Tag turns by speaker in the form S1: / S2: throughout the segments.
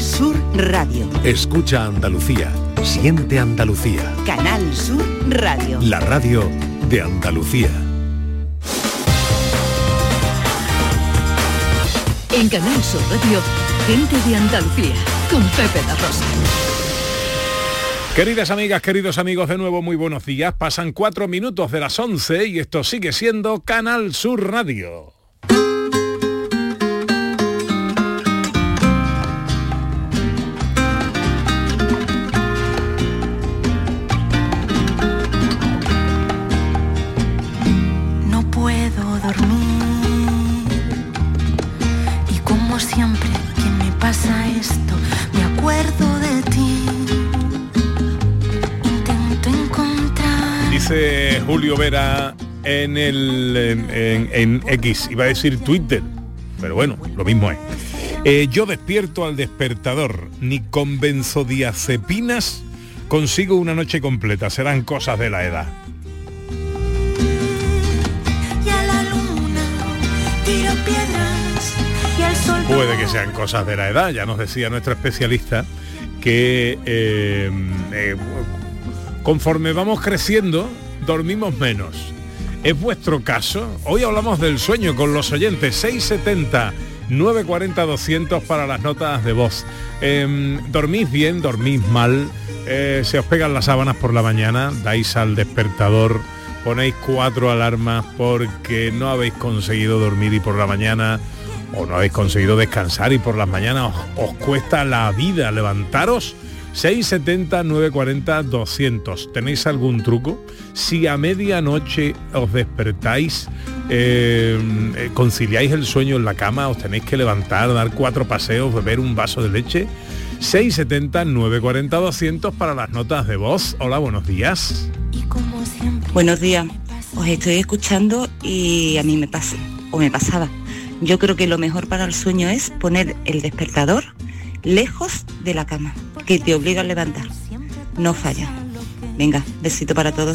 S1: Canal Sur Radio.
S2: Escucha Andalucía, siente Andalucía.
S1: Canal Sur Radio.
S2: La radio de Andalucía.
S3: En Canal Sur Radio, gente de Andalucía, con Pepe la Rosa.
S4: Queridas amigas, queridos amigos, de nuevo muy buenos días. Pasan 4 minutos de las 11 y esto sigue siendo Canal Sur Radio.
S5: No puedo dormir y como siempre que me pasa esto, me acuerdo de ti.
S4: Dice Julio Vera en X, iba a decir Twitter, pero bueno, lo mismo es. Yo despierto al despertador, ni con benzodiazepinas consigo una noche completa, serán cosas de la edad.
S5: Y a la luna tiro piedras y al sol.
S4: Puede que sean cosas de la edad, ya nos decía nuestro especialista que conforme vamos creciendo, dormimos menos. ¿Es vuestro caso? Hoy hablamos del sueño con los oyentes. 670 940 200 para las notas de voz. ¿Dormís bien? ¿Dormís mal? ¿Se os pegan las sábanas por la mañana? ¿Dais al despertador? ¿Ponéis 4 alarmas porque no habéis conseguido dormir y por la mañana, o no habéis conseguido descansar y por las mañanas os cuesta la vida levantaros? 670 940 200. ¿Tenéis algún truco? Si a medianoche os despertáis, conciliáis el sueño en la cama, os tenéis que levantar, dar 4 paseos, beber un vaso de leche. 670 940 200 para las notas de voz. Hola, buenos días.
S6: Buenos días. Os estoy escuchando y a mí me pasa, o me pasaba. Yo creo que lo mejor para el sueño es poner el despertador lejos de la cama, que te obliga a levantar. No falla. Venga, besito para todos.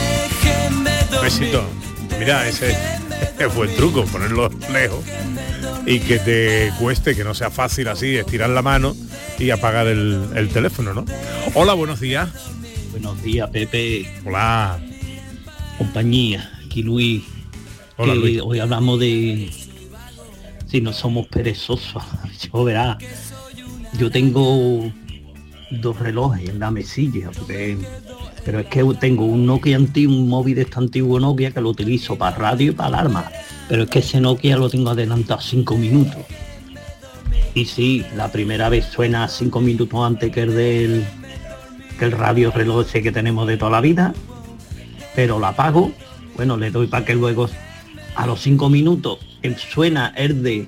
S4: Besito. Mira, ese fue el truco, ponerlo lejos y que te cueste, que no sea fácil así, estirar la mano y apagar el teléfono, ¿no? Hola, buenos días.
S7: Buenos días, Pepe.
S4: Hola.
S7: Compañía, aquí Luis.
S4: Hola, Luis.
S7: Hoy hablamos de si no somos perezosos. Yo verá. Yo tengo 2 relojes en la mesilla, pero es que tengo un Nokia antiguo, un móvil de este antiguo Nokia que lo utilizo para radio y para alarma, pero es que ese Nokia lo tengo adelantado 5 minutos. Y sí, la primera vez suena 5 minutos antes que el radio reloj ese que tenemos de toda la vida, pero la apago, bueno, le doy para que luego a los 5 minutos suena el de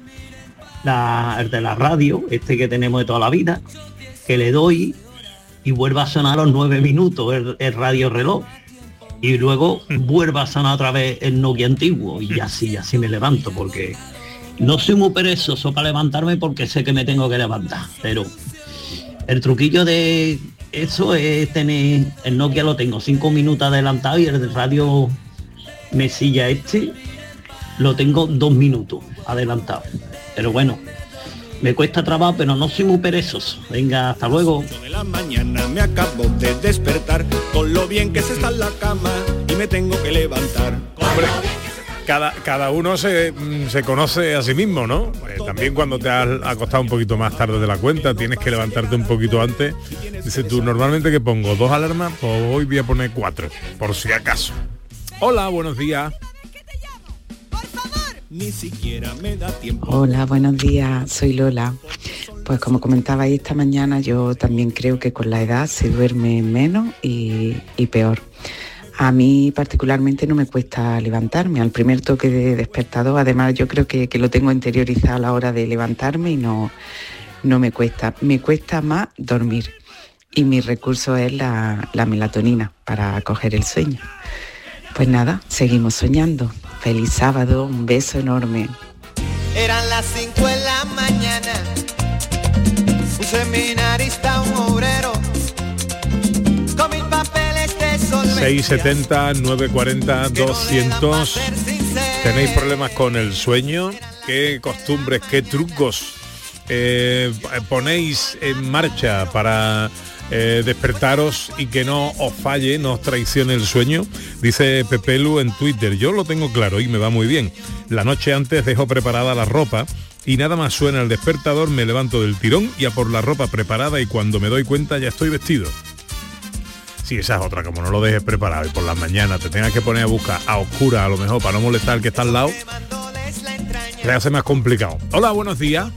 S7: la radio, este que tenemos de toda la vida, que le doy y vuelve a sonar a los 9 minutos el radio reloj y luego vuelve a sonar otra vez el Nokia antiguo y así me levanto, porque no soy muy perezoso para levantarme porque sé que me tengo que levantar, pero el truquillo de eso es tener el Nokia, lo tengo 5 minutos adelantado y el radio mesilla lo tengo 2 minutos adelantado. Pero bueno, me cuesta trabajo, pero no soy muy perezoso. Venga, hasta luego.
S8: De la mañana me acabo de despertar, con lo bien que se está en la cama y me tengo que levantar.
S4: Hombre, cada uno se conoce a sí mismo, ¿no? También cuando te has acostado un poquito más tarde de la cuenta, tienes que levantarte un poquito antes. Dices tú, normalmente que pongo 2 alarmas, pues hoy voy a poner 4, por si acaso. Hola, buenos días.
S8: Ni siquiera me da tiempo.
S9: Hola, buenos días, soy Lola. Pues como comentabais esta mañana, yo también creo que con la edad se duerme menos y peor. A mí particularmente no me cuesta levantarme al primer toque de despertador. Además, yo creo que lo tengo interiorizado a la hora de levantarme y no me cuesta. Me cuesta más dormir. Y mi recurso es la melatonina para coger el sueño. Pues nada, seguimos soñando. Feliz sábado, un beso enorme.
S10: Eran las 5 de la mañana, un seminarista, un obrero, con mil papeles de solvencia.
S4: 670 940 200. ¿Tenéis problemas con el sueño? ¿Qué costumbres, qué trucos ponéis en marcha para despertaros y que no os falle, no os traicione el sueño? Dice Pepelu en Twitter: yo lo tengo claro y me va muy bien. La noche antes dejo preparada la ropa y nada más suena el despertador, me levanto del tirón y a por la ropa preparada, y cuando me doy cuenta ya estoy vestido. Sí, esa es otra, como no lo dejes preparado y por las mañanas te tengas que poner a buscar a oscuras, a lo mejor para no molestar al que está al lado, se hace más complicado. Hola, buenos días.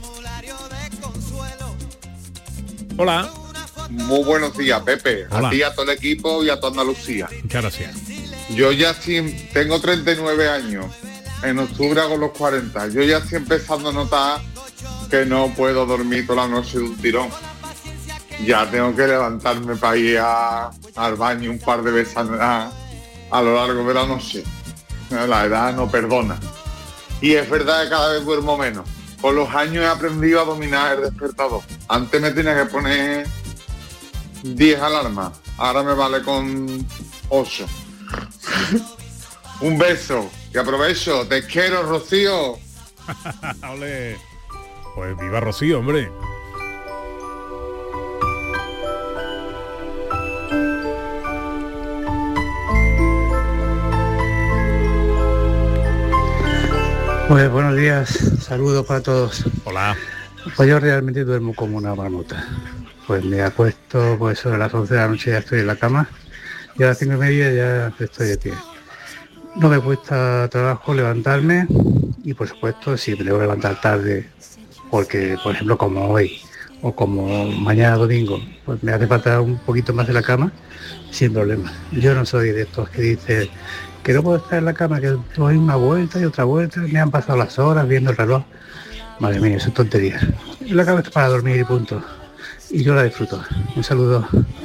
S4: Hola.
S11: Muy buenos días, Pepe.
S4: Hola.
S11: A ti, a todo el equipo y a toda Andalucía.
S4: Muchas gracias.
S11: Yo ya sí, tengo 39 años. En octubre hago los 40. Yo ya estoy empezando a notar que no puedo dormir toda la noche de un tirón. Ya tengo que levantarme para ir al baño un par de veces a lo largo de la noche. La edad no perdona. Y es verdad que cada vez duermo menos. Con los años he aprendido a dominar el despertador. Antes me tenía que poner 10 alarmas. Ahora me vale con 8. Un beso. Y aprovecho. Te quiero, Rocío.
S4: Ole. Pues viva Rocío, hombre.
S12: Pues buenos días, saludos para todos.
S4: Hola.
S12: Pues yo realmente duermo como una marmota. Pues me acuesto, pues sobre las 11 de la noche ya estoy en la cama y a las 5:30 ya estoy de pie. No me cuesta trabajo levantarme y por supuesto si me debo levantar tarde, porque por ejemplo como hoy o como mañana domingo, pues me hace falta un poquito más de la cama, sin problema. Yo no soy de estos que dicen que no puedo estar en la cama, que doy una vuelta y otra vuelta, me han pasado las horas viendo el reloj. Madre mía, eso es tontería. La cama está para dormir y punto. Y yo la disfruto. Un saludo.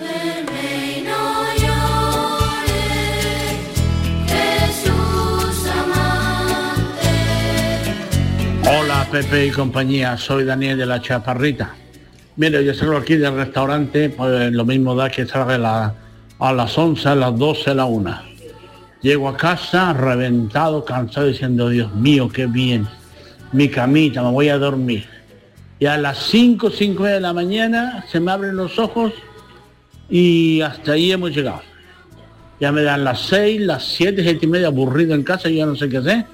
S7: Hola Pepe y compañía, soy Daniel de la Chaparrita. Mire, yo salgo aquí del restaurante, pues lo mismo da que salga a las 11, a las 12, a la 1. Llego a casa reventado, cansado, diciendo, Dios mío, qué bien, mi camita, me voy a dormir. Y a las 5 de la mañana se me abren los ojos y hasta ahí hemos llegado. Ya me dan las 6, las 7, 7:30, aburrido en casa, yo ya no sé qué hacer.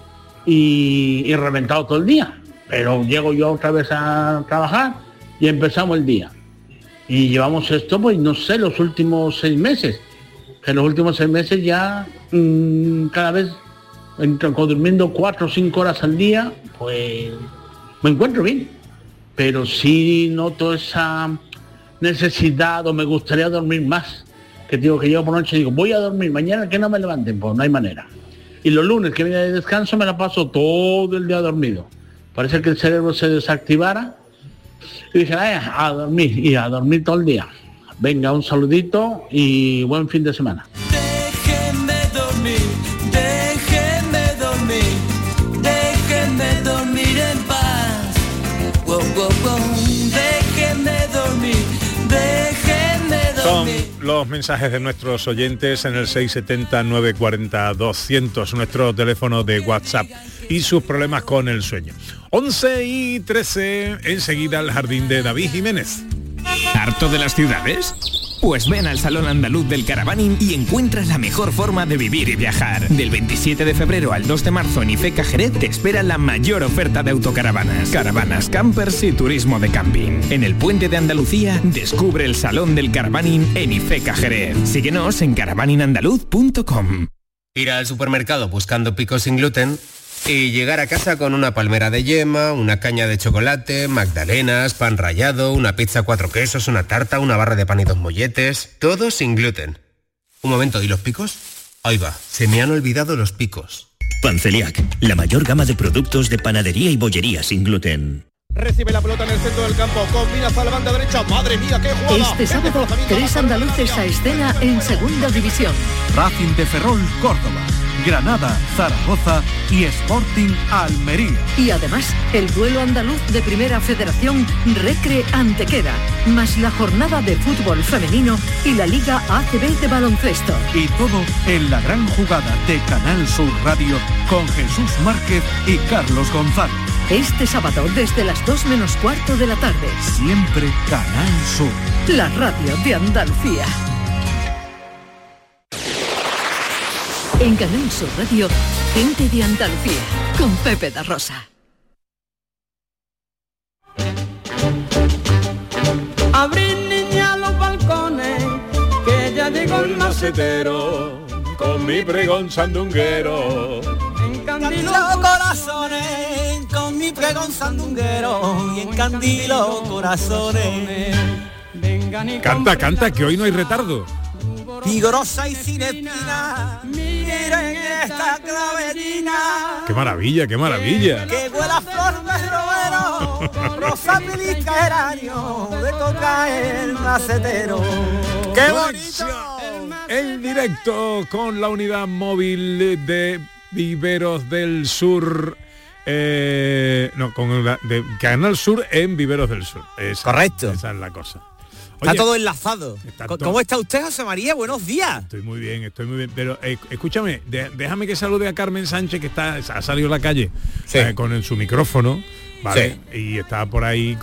S7: Y reventado todo el día. Pero llego yo otra vez a trabajar y empezamos el día. Y llevamos esto, pues no sé, los últimos 6 meses. En los últimos 6 meses ya cada vez durmiendo 4 o 5 horas al día, pues me encuentro bien. Pero sí noto esa necesidad, o me gustaría dormir más. Que digo que yo por noche digo, voy a dormir, mañana que no me levanten, pues no hay manera. Y los lunes que viene de descanso me la paso todo el día dormido. Parece que el cerebro se desactivara. Y dije, a dormir, y a dormir todo el día. Venga, un saludito y buen fin de semana.
S5: Déjenme dormir, déjenme dormir, déjenme dormir en paz. Wow, wow, wow. Déjenme dormir, déjenme dormir.
S4: Son los mensajes de nuestros oyentes en el 670-940-200, nuestro teléfono de WhatsApp, y sus problemas con el sueño. 11:13, enseguida el jardín de David Jiménez.
S13: ¿Harto de las ciudades? Pues ven al Salón Andaluz del Caravaning y encuentras la mejor forma de vivir y viajar. Del 27 de febrero al 2 de marzo en Ifeca Jerez te espera la mayor oferta de autocaravanas, caravanas, campers y turismo de camping. En el Puente de Andalucía descubre el Salón del Caravaning en Ifeca Jerez. Síguenos en caravaninandaluz.com.
S14: Ir al supermercado buscando picos sin gluten y llegar a casa con una palmera de yema, una caña de chocolate, magdalenas, pan rallado, una pizza 4 quesos, una tarta, una barra de pan y 2 molletes, todo sin gluten. Un momento, ¿y los picos? Ahí va, se me han olvidado los picos.
S15: Panceliac, la mayor gama de productos de panadería y bollería sin gluten.
S16: Recibe la pelota en el centro del campo, combina hacia la banda derecha, madre mía, qué jugada.
S3: Este sábado, 3 andaluces a escena en Segunda División.
S17: Racing de Ferrol, Córdoba, Granada, Zaragoza y Sporting Almería.
S3: Y además, el duelo andaluz de Primera Federación, Recre Antequera, más la jornada de fútbol femenino y la Liga ACB de baloncesto.
S17: Y todo en la gran jugada de Canal Sur Radio con Jesús Márquez y Carlos González.
S3: Este sábado desde las 2 menos cuarto de la tarde.
S17: Siempre Canal Sur.
S3: La radio de Andalucía. En Canal Sur Radio, Gente de Andalucía, con Pepe da Rosa.
S18: Abrir, niña, los balcones, que ya llegó el macetero,
S4: con mi pregón sandunguero.
S18: Encandilo corazones, con mi pregón sandunguero, y encandilo corazones.
S4: Canta, que hoy no hay retardo.
S18: Vigorosa y sin espina, miren esta clavetina.
S4: ¡Qué maravilla, qué maravilla!
S18: Que huela a flor de romero, rosa pilisca geranio, de coca el macetero. ¡Qué bonito!
S4: En directo con la unidad móvil de Viveros del Sur. Con la de Canal Sur en Viveros del Sur.
S19: Correcto.
S4: Esa es la cosa.
S19: Oye, está todo enlazado. ¿Cómo está usted, José María? Buenos días.
S4: Estoy muy bien. Pero escúchame, déjame que salude a Carmen Sánchez, que ha salido a la calle con su micrófono, ¿vale? Sí. Y está por ahí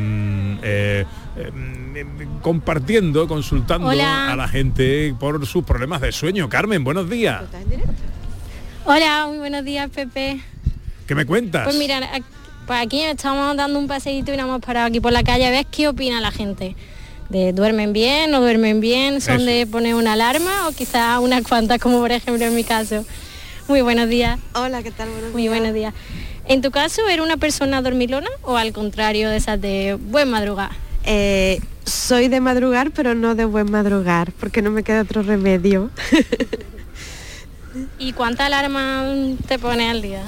S4: compartiendo, consultando a la gente por sus problemas de sueño. Carmen, buenos días.
S20: Hola, muy buenos días, Pepe.
S4: ¿Qué me cuentas?
S20: Pues mira, pues aquí estamos dando un paseíto y nos hemos parado aquí por la calle a ver qué opina la gente. ¿Duermen bien, no duermen bien? ¿Son de poner una alarma o quizás unas cuantas, como por ejemplo en mi caso? Muy buenos días.
S21: Hola, ¿qué tal?
S20: Muy buenos días. ¿En tu caso era una persona dormilona o al contrario de esas de buen madrugar?
S21: Soy de madrugar, pero no de buen madrugar, porque no me queda otro remedio.
S20: ¿Y cuántas alarmas te pones al día?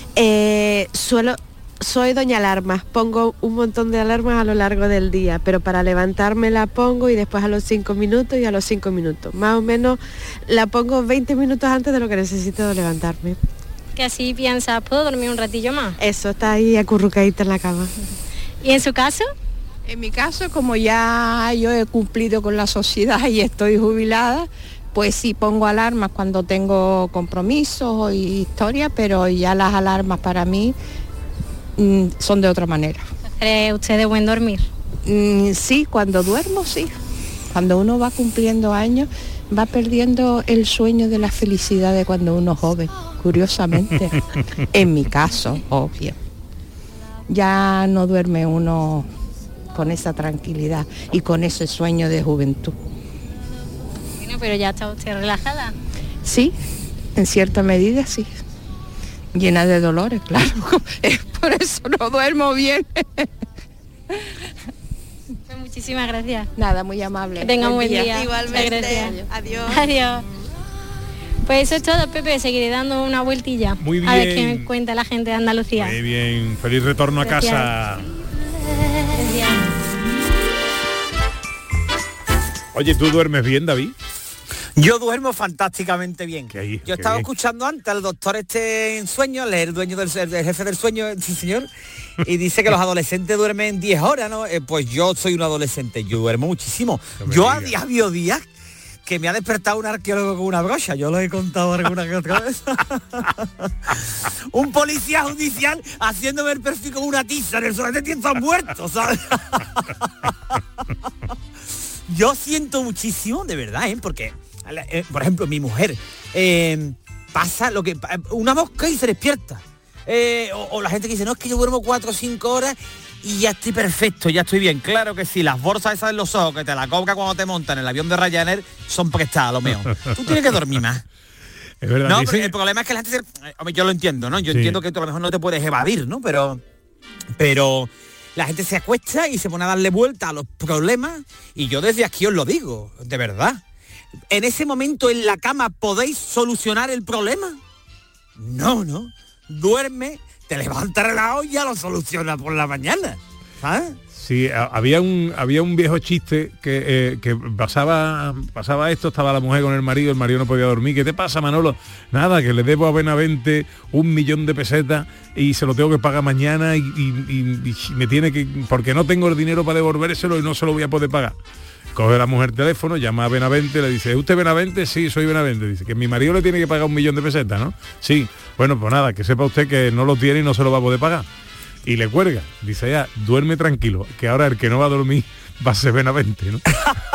S21: Soy doña alarmas, pongo un montón de alarmas a lo largo del día, pero para levantarme la pongo y después a los 5 minutos y a los 5 minutos. Más o menos la pongo 20 minutos antes de lo que necesito levantarme.
S20: Que así piensas, ¿puedo dormir un ratillo más?
S21: Eso, está ahí acurrucadita en la cama.
S20: ¿Y en su caso?
S22: En mi caso, como ya yo he cumplido con la sociedad y estoy jubilada, pues sí pongo alarmas cuando tengo compromisos y historias, pero ya las alarmas para mí son de otra manera.
S20: ¿Cree usted de buen dormir?
S22: Sí, cuando duermo sí. Cuando uno va cumpliendo años, va perdiendo el sueño de la felicidad de cuando uno es joven, curiosamente. En mi caso, obvio. Ya no duerme uno con esa tranquilidad y con ese sueño de juventud.
S20: Bueno, pero ya está usted relajada.
S22: Sí, en cierta medida sí. Llena de dolores, claro. Por eso no duermo bien.
S20: Pues muchísimas gracias.
S22: Nada, muy amable.
S20: Que tenga un buen día.
S21: Igualmente.
S20: Gracias.
S21: Adiós.
S20: Adiós. Pues eso es todo, Pepe. Seguiré dando una vueltilla.
S4: Muy bien.
S20: A ver qué me cuenta la gente de Andalucía.
S4: Muy bien. Feliz retorno
S20: Gracias.
S4: a casa.
S20: Gracias.
S4: Oye, ¿tú duermes bien, David?
S19: Yo duermo fantásticamente bien. Yo estaba
S4: bien.
S19: escuchando antes al doctor en sueño, el dueño del jefe del sueño, sí señor, y dice que los adolescentes duermen 10 horas, ¿no? Pues yo soy un adolescente, yo duermo muchísimo. Yo había días que me ha despertado un arqueólogo con una brocha, yo lo he contado alguna que otra vez. Un policía judicial haciéndome el perfil con una tiza en el suelo, de tiempo muerto, ¿sabes? Yo siento muchísimo, de verdad, porque... por ejemplo, mi mujer pasa lo que una mosca y se despierta, o la gente que dice, no, es que yo duermo 4 o 5 horas y ya estoy perfecto, ya estoy bien. Claro que sí, las bolsas esas en los ojos que te la cobra cuando te montan en el avión de Ryanair son prestadas, lo mío. Tú tienes que dormir más.
S4: Es verdad.
S19: No, pero el problema es que la gente hombre, yo lo entiendo, ¿no? Yo entiendo que tú a lo mejor no te puedes evadir, ¿no? Pero la gente se acuesta y se pone a darle vuelta a los problemas, y yo desde aquí os lo digo, de verdad. ¿En ese momento en la cama podéis solucionar el problema? No. Duerme, te levantas relajado y ya lo soluciona por la mañana. ¿Sabes?
S4: Sí, había un viejo chiste que pasaba esto, estaba la mujer con el marido no podía dormir. ¿Qué te pasa, Manolo? Nada, que le debo a Benavente 1.000.000 de pesetas y se lo tengo que pagar mañana y me tiene que... porque no tengo el dinero para devolvérselo y no se lo voy a poder pagar. Coge la mujer el teléfono, llama a Benavente, le dice, ¿es usted Benavente? Sí, soy Benavente. Dice, que mi marido le tiene que pagar 1.000.000 de pesetas, ¿no? Sí. Bueno, pues nada, que sepa usted que no lo tiene y no se lo va a poder pagar. y le cuelga. Dice ya, duerme tranquilo, que ahora el que no va a dormir va a ser Benavente, ¿no?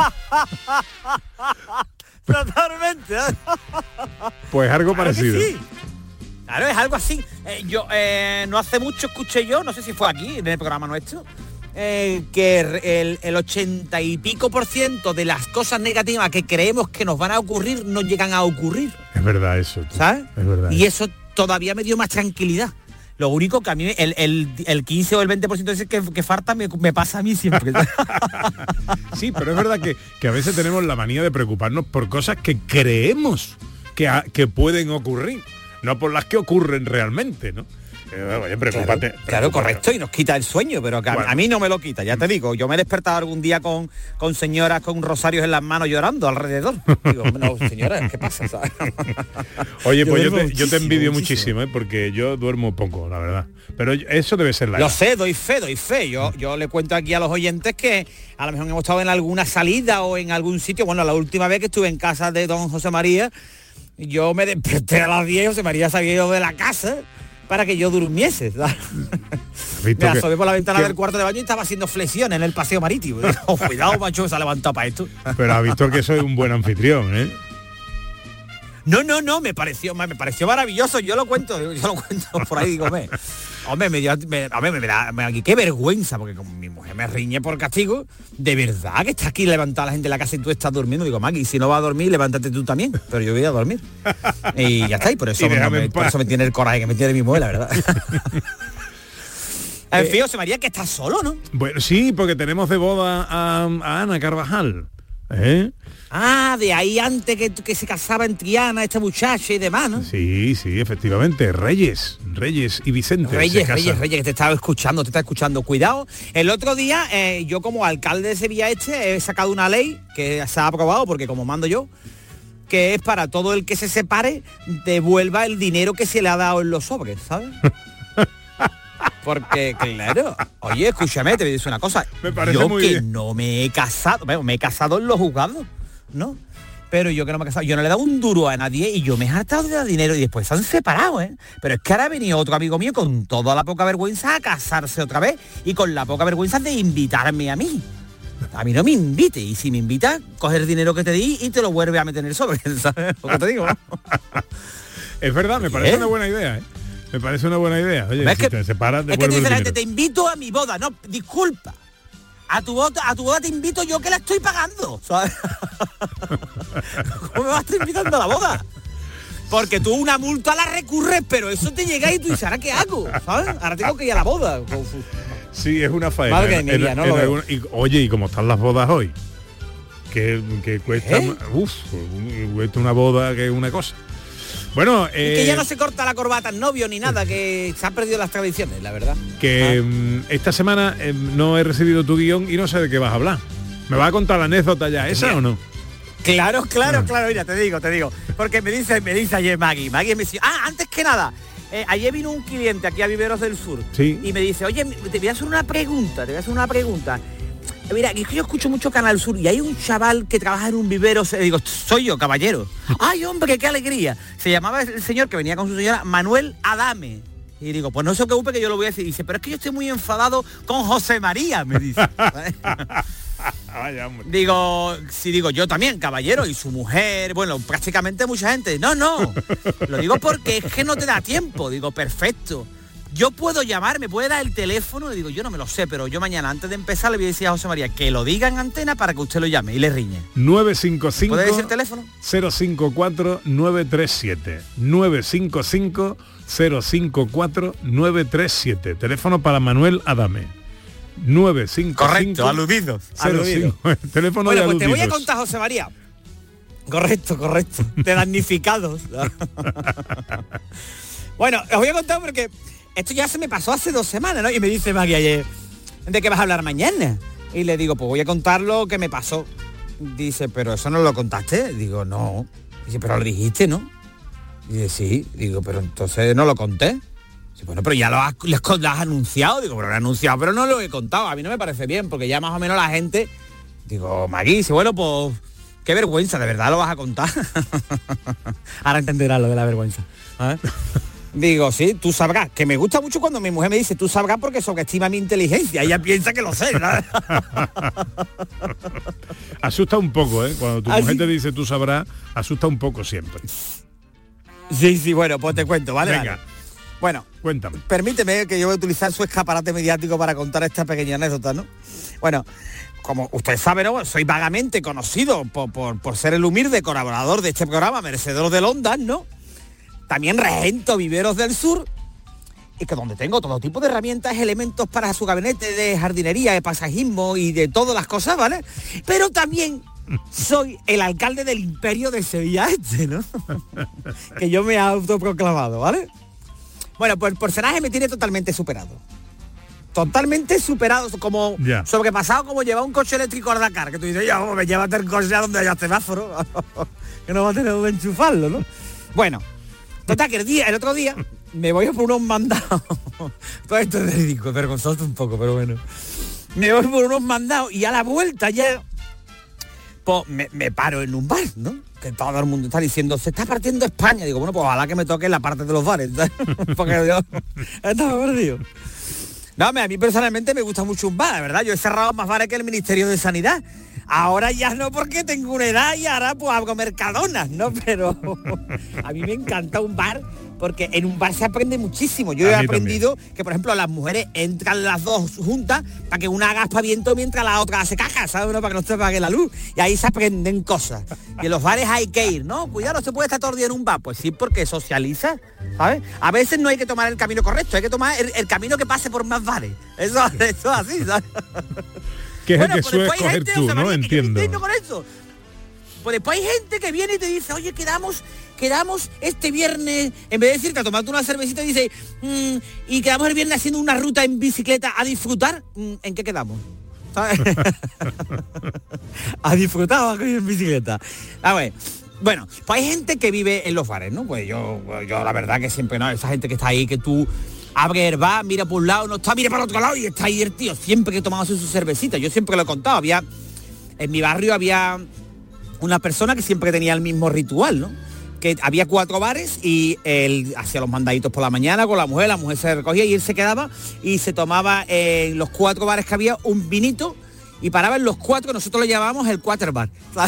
S19: Totalmente.
S4: Pues algo
S19: Claro que
S4: parecido.
S19: sí. Claro, es algo así. Yo no hace mucho escuché yo, no sé si fue aquí en el programa nuestro, que el 80 y pico % de las cosas negativas que creemos que nos van a ocurrir no llegan a ocurrir.
S4: Es verdad eso. Tú.
S19: ¿Sabes?
S4: Es verdad.
S19: Y eso todavía me dio más tranquilidad. Lo único que a mí el 15 o el 20% ese que falta me pasa a mí siempre.
S4: Sí, pero es verdad que a veces tenemos la manía de preocuparnos por cosas que creemos que pueden ocurrir, no por las que ocurren realmente, ¿no? Oye, preocúpate.
S19: Claro, correcto, y nos quita el sueño, pero que a mí no me lo quita, ya te digo. Yo me he despertado algún día con señoras con rosarios en las manos llorando alrededor. Digo, no, señora, ¿qué pasa? ¿Sabes?
S4: Oye, pues yo te envidio muchísimo, porque yo duermo poco, la verdad. Pero eso debe ser la
S19: Lo
S4: edad.
S19: sé, doy fe. Yo le cuento aquí a los oyentes que a lo mejor hemos estado en alguna salida o en algún sitio. Bueno, la última vez que estuve en casa de don José María, yo me desperté a las 10, José María se había ido de la casa para que yo durmiese. Me asomé por la ventana del cuarto de baño y estaba haciendo flexiones en el paseo marítimo. Oh, cuidado, macho, se ha levantado para esto.
S4: Pero has visto que soy un buen anfitrión, ¿eh?
S19: No, me pareció maravilloso. Yo lo cuento por ahí, digo, hombre, me da qué vergüenza, porque como mi mujer me riñe por castigo, de verdad que está aquí levantada la gente en la casa y tú estás durmiendo. Digo, Maggie, si no vas a dormir, levántate tú también, pero yo voy a dormir. Y ya está, y por eso, por eso me tiene el coraje que me tiene mi mujer, la verdad. En fin, José María, que estás solo, ¿no?
S4: Bueno, sí, porque tenemos de boda a Ana Carvajal.
S19: Ah, de ahí antes que se casaba en Triana esta muchacha y demás, ¿no?
S4: Sí, efectivamente. Reyes y Vicente.
S19: Reyes, que te estaba escuchando. Cuidado. El otro día, yo como alcalde de Sevilla he sacado una ley que se ha aprobado, porque como mando yo, que es para todo el que se separe, devuelva el dinero que se le ha dado en los sobres, ¿sabes? Porque, claro, oye, escúchame, te voy a decir una cosa.
S4: Me parece
S19: yo
S4: muy
S19: que
S4: bien.
S19: no me he casado, me he casado en los juzgados, ¿no? Pero yo que no me he casado, yo no le he dado un duro a nadie y yo me he hartado de dar dinero y después se han separado, ¿eh? Pero es que ahora ha venido otro amigo mío con toda la poca vergüenza a casarse otra vez y con la poca vergüenza de invitarme a mí. A mí no me invite, y si me invita, coger el dinero que te di y te lo vuelve a meter en el sobre, ¿sabes lo que te digo?
S4: Es verdad, me parece una buena idea, ¿eh? Me parece una buena idea. Oye, si te separas,
S19: es que
S4: devuelve
S19: dice
S4: el
S19: la gente,
S4: dinero.
S19: te invito a mi boda. No, disculpa. A tu boda te invito yo, que la estoy pagando, ¿sabes? ¿Cómo me vas a estar invitando a la boda? Porque tú una multa la recurres, pero eso te llega y tú dices, ¿ahora qué hago? ¿Sabes? Ahora tengo que ir a la boda.
S4: Sí, es una faena.
S19: Madre mía, no lo veo.
S4: Oye, ¿y cómo están las bodas hoy? Que cuesta... Cuesta una boda que es una cosa. Bueno,
S19: que ya no se corta la corbata al novio ni nada, que se han perdido las tradiciones, la verdad.
S4: Que esta semana no he recibido tu guión y no sé de qué vas a hablar. ¿Me vas a contar la anécdota ya esa o no?
S19: Claro, mira, te digo. Porque me dice ayer Maggie me dice, antes que nada, ayer vino un cliente aquí a Viveros del Sur,
S4: sí,
S19: y me dice, oye, te voy a hacer una pregunta. Mira, es que yo escucho mucho Canal Sur y hay un chaval que trabaja en un vivero, digo, soy yo, caballero. Ay, hombre, qué alegría. Se llamaba el señor que venía con su señora, Manuel Adame. Y digo, pues no se preocupe que yo lo voy a decir. Y dice, pero es que yo estoy muy enfadado con José María, me dice. Digo, yo también, caballero, y su mujer, bueno, prácticamente mucha gente. No, lo digo porque es que no te da tiempo. Digo, perfecto. Yo puedo llamar, me puede dar el teléfono, y digo, yo no me lo sé, pero yo mañana antes de empezar le voy a decir a José María que lo diga en antena para que usted lo llame y le riñe.
S4: 955
S19: ¿puede decir el teléfono?
S4: 054 937 955 054 937. Teléfono para Manuel Adame. 955.
S19: Correcto, aludidos.
S4: 05. Teléfono
S19: bueno,
S4: de
S19: pues te voy a
S4: aludidos.
S19: contar, José María. Correcto. De damnificados. Bueno, os voy a contar porque esto ya se me pasó hace 2 semanas, ¿no? Y me dice Maggie ayer, ¿de qué vas a hablar mañana? Y le digo, pues voy a contar lo que me pasó. Dice, ¿pero eso no lo contaste? Digo, no. Dice, pero lo dijiste, ¿no? Dice, sí. Digo, pero entonces no lo conté. Dice, bueno, pero ya lo has anunciado. Digo, pero lo he anunciado, pero no lo he contado. A mí no me parece bien, porque ya más o menos la gente... Digo, Maggie, dice, bueno, pues... Qué vergüenza, ¿de verdad lo vas a contar? Ahora entenderás lo de la vergüenza. Digo, sí, tú sabrás, que me gusta mucho cuando mi mujer me dice, tú sabrás porque sobreestima mi inteligencia, ella piensa que lo sé, ¿no?
S4: Asusta un poco, ¿eh? Cuando tu
S19: ¿Ah,
S4: mujer
S19: sí?
S4: te dice tú sabrás, asusta un poco siempre.
S19: Sí, bueno, pues te cuento, ¿vale?
S4: Venga.
S19: Vale. Bueno,
S4: cuéntame.
S19: Permíteme que yo voy a utilizar su escaparate mediático para contar esta pequeña anécdota, ¿no? Bueno, como usted sabe, ¿no? Soy vagamente conocido por ser el humilde colaborador de este programa, merecedor del Ondas, ¿no? También regento Viveros del Sur, y que donde tengo todo tipo de herramientas, elementos para su gabinete de jardinería, de pasajismo y de todas las cosas, ¿vale? Pero también soy el alcalde del imperio de Sevilla Este, ¿no? Que yo me he autoproclamado, ¿vale? Bueno, pues el personaje me tiene totalmente superado. Totalmente superado, como sobrepasado, como llevar un coche eléctrico a Dakar, que tú dices, ya, hombre, llévate el coche a donde haya semáforo, que no va a tener donde enchufarlo, ¿no? Bueno, total, que el otro día me voy por unos mandados. Todo esto es ridículo, vergonzoso un poco, pero bueno. Me voy por unos mandados y a la vuelta ya pues me paro en un bar, ¿no? Que todo el mundo está diciendo, se está partiendo España. Digo, bueno, pues ojalá que me toque en la parte de los bares, porque yo estaba perdido. No, a mí personalmente me gusta mucho un bar, la verdad. Yo he cerrado más bares que el Ministerio de Sanidad. Ahora ya no, porque tengo una edad y ahora pues hago Mercadonas, ¿no? Pero a mí me encanta un bar, porque en un bar se aprende muchísimo. Yo he aprendido que, por ejemplo, las mujeres entran las dos juntas para que una haga aspaviento mientras la otra hace caja, ¿sabes? ¿No? Para que no se apague la luz. Y ahí se aprenden cosas. Y en los bares hay que ir, ¿no? Cuidado, no se puede estar todo el día en un bar. Pues sí, porque socializa, ¿sabes? A veces no hay que tomar el camino correcto, hay que tomar el camino que pase por más bares. Eso es así, ¿sabes?
S4: Que es
S19: bueno,
S4: el que
S19: pues
S4: suele
S19: después hay
S4: escoger
S19: gente,
S4: tú,
S19: o sea,
S4: ¿no?
S19: María, que yo
S4: Entiendo.
S19: entiendo con eso. Pues después hay gente que viene y te dice, oye, quedamos este viernes, en vez de decirte a tomarte una cervecita, dice, y quedamos el viernes haciendo una ruta en bicicleta a disfrutar. ¿En qué quedamos? ¿Sabes? A disfrutar en bicicleta. A ver, bueno, pues hay gente que vive en los bares, ¿no? Pues yo la verdad que siempre, ¿no? Esa gente que está ahí, que tú abre el bar, mira por un lado, no está, mira para el otro lado y está ahí el tío, siempre que tomaba su cervecita. Yo siempre lo he contado, en mi barrio había una persona que siempre tenía el mismo ritual, ¿no? Que había 4 bares y él hacía los mandaditos por la mañana con la mujer se recogía y él se quedaba y se tomaba en los 4 bares que había un vinito y paraba en los 4, nosotros le llamábamos el quarter bar.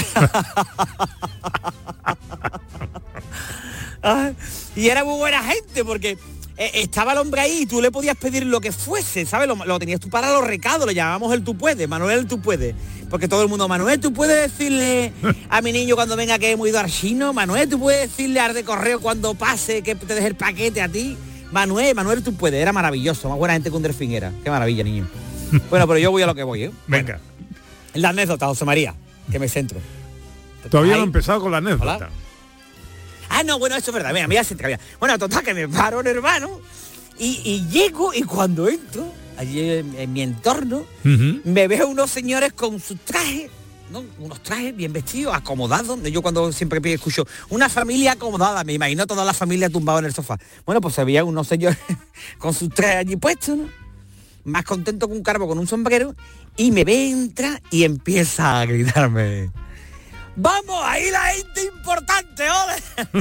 S19: Y era muy buena gente porque estaba el hombre ahí y tú le podías pedir lo que fuese, ¿sabes? Lo tenías tú para los recados, le llamábamos el tú puedes, Manuel el tú puedes. Porque todo el mundo, Manuel, ¿tú puedes decirle a mi niño cuando venga que hemos ido al chino? Manuel, ¿tú puedes decirle al de correo cuando pase que te deje el paquete a ti? Manuel, tú puedes. Era maravilloso, más buena gente que un delfín era. Qué maravilla, niño. Bueno, pero yo voy a lo que voy, ¿eh?
S4: Venga.
S19: Bueno, la anécdota, José María, que me centro.
S4: Todavía no he empezado con la anécdota.
S19: ¿Hola? Ah, no, bueno, eso es verdad. Mira, se te bueno, total, que me paro, hermano, y llego, y cuando entro allí en mi entorno, me veo unos señores con sus trajes, ¿no? Unos trajes bien vestidos, acomodados. Yo cuando siempre escucho una familia acomodada, me imagino toda la familia tumbada en el sofá. Bueno, pues se veía unos señores con sus trajes allí puestos, ¿no? Más contento que un carbo con un sombrero, y me ve, entra y empieza a gritarme: ¡vamos, ahí la gente importante, ole!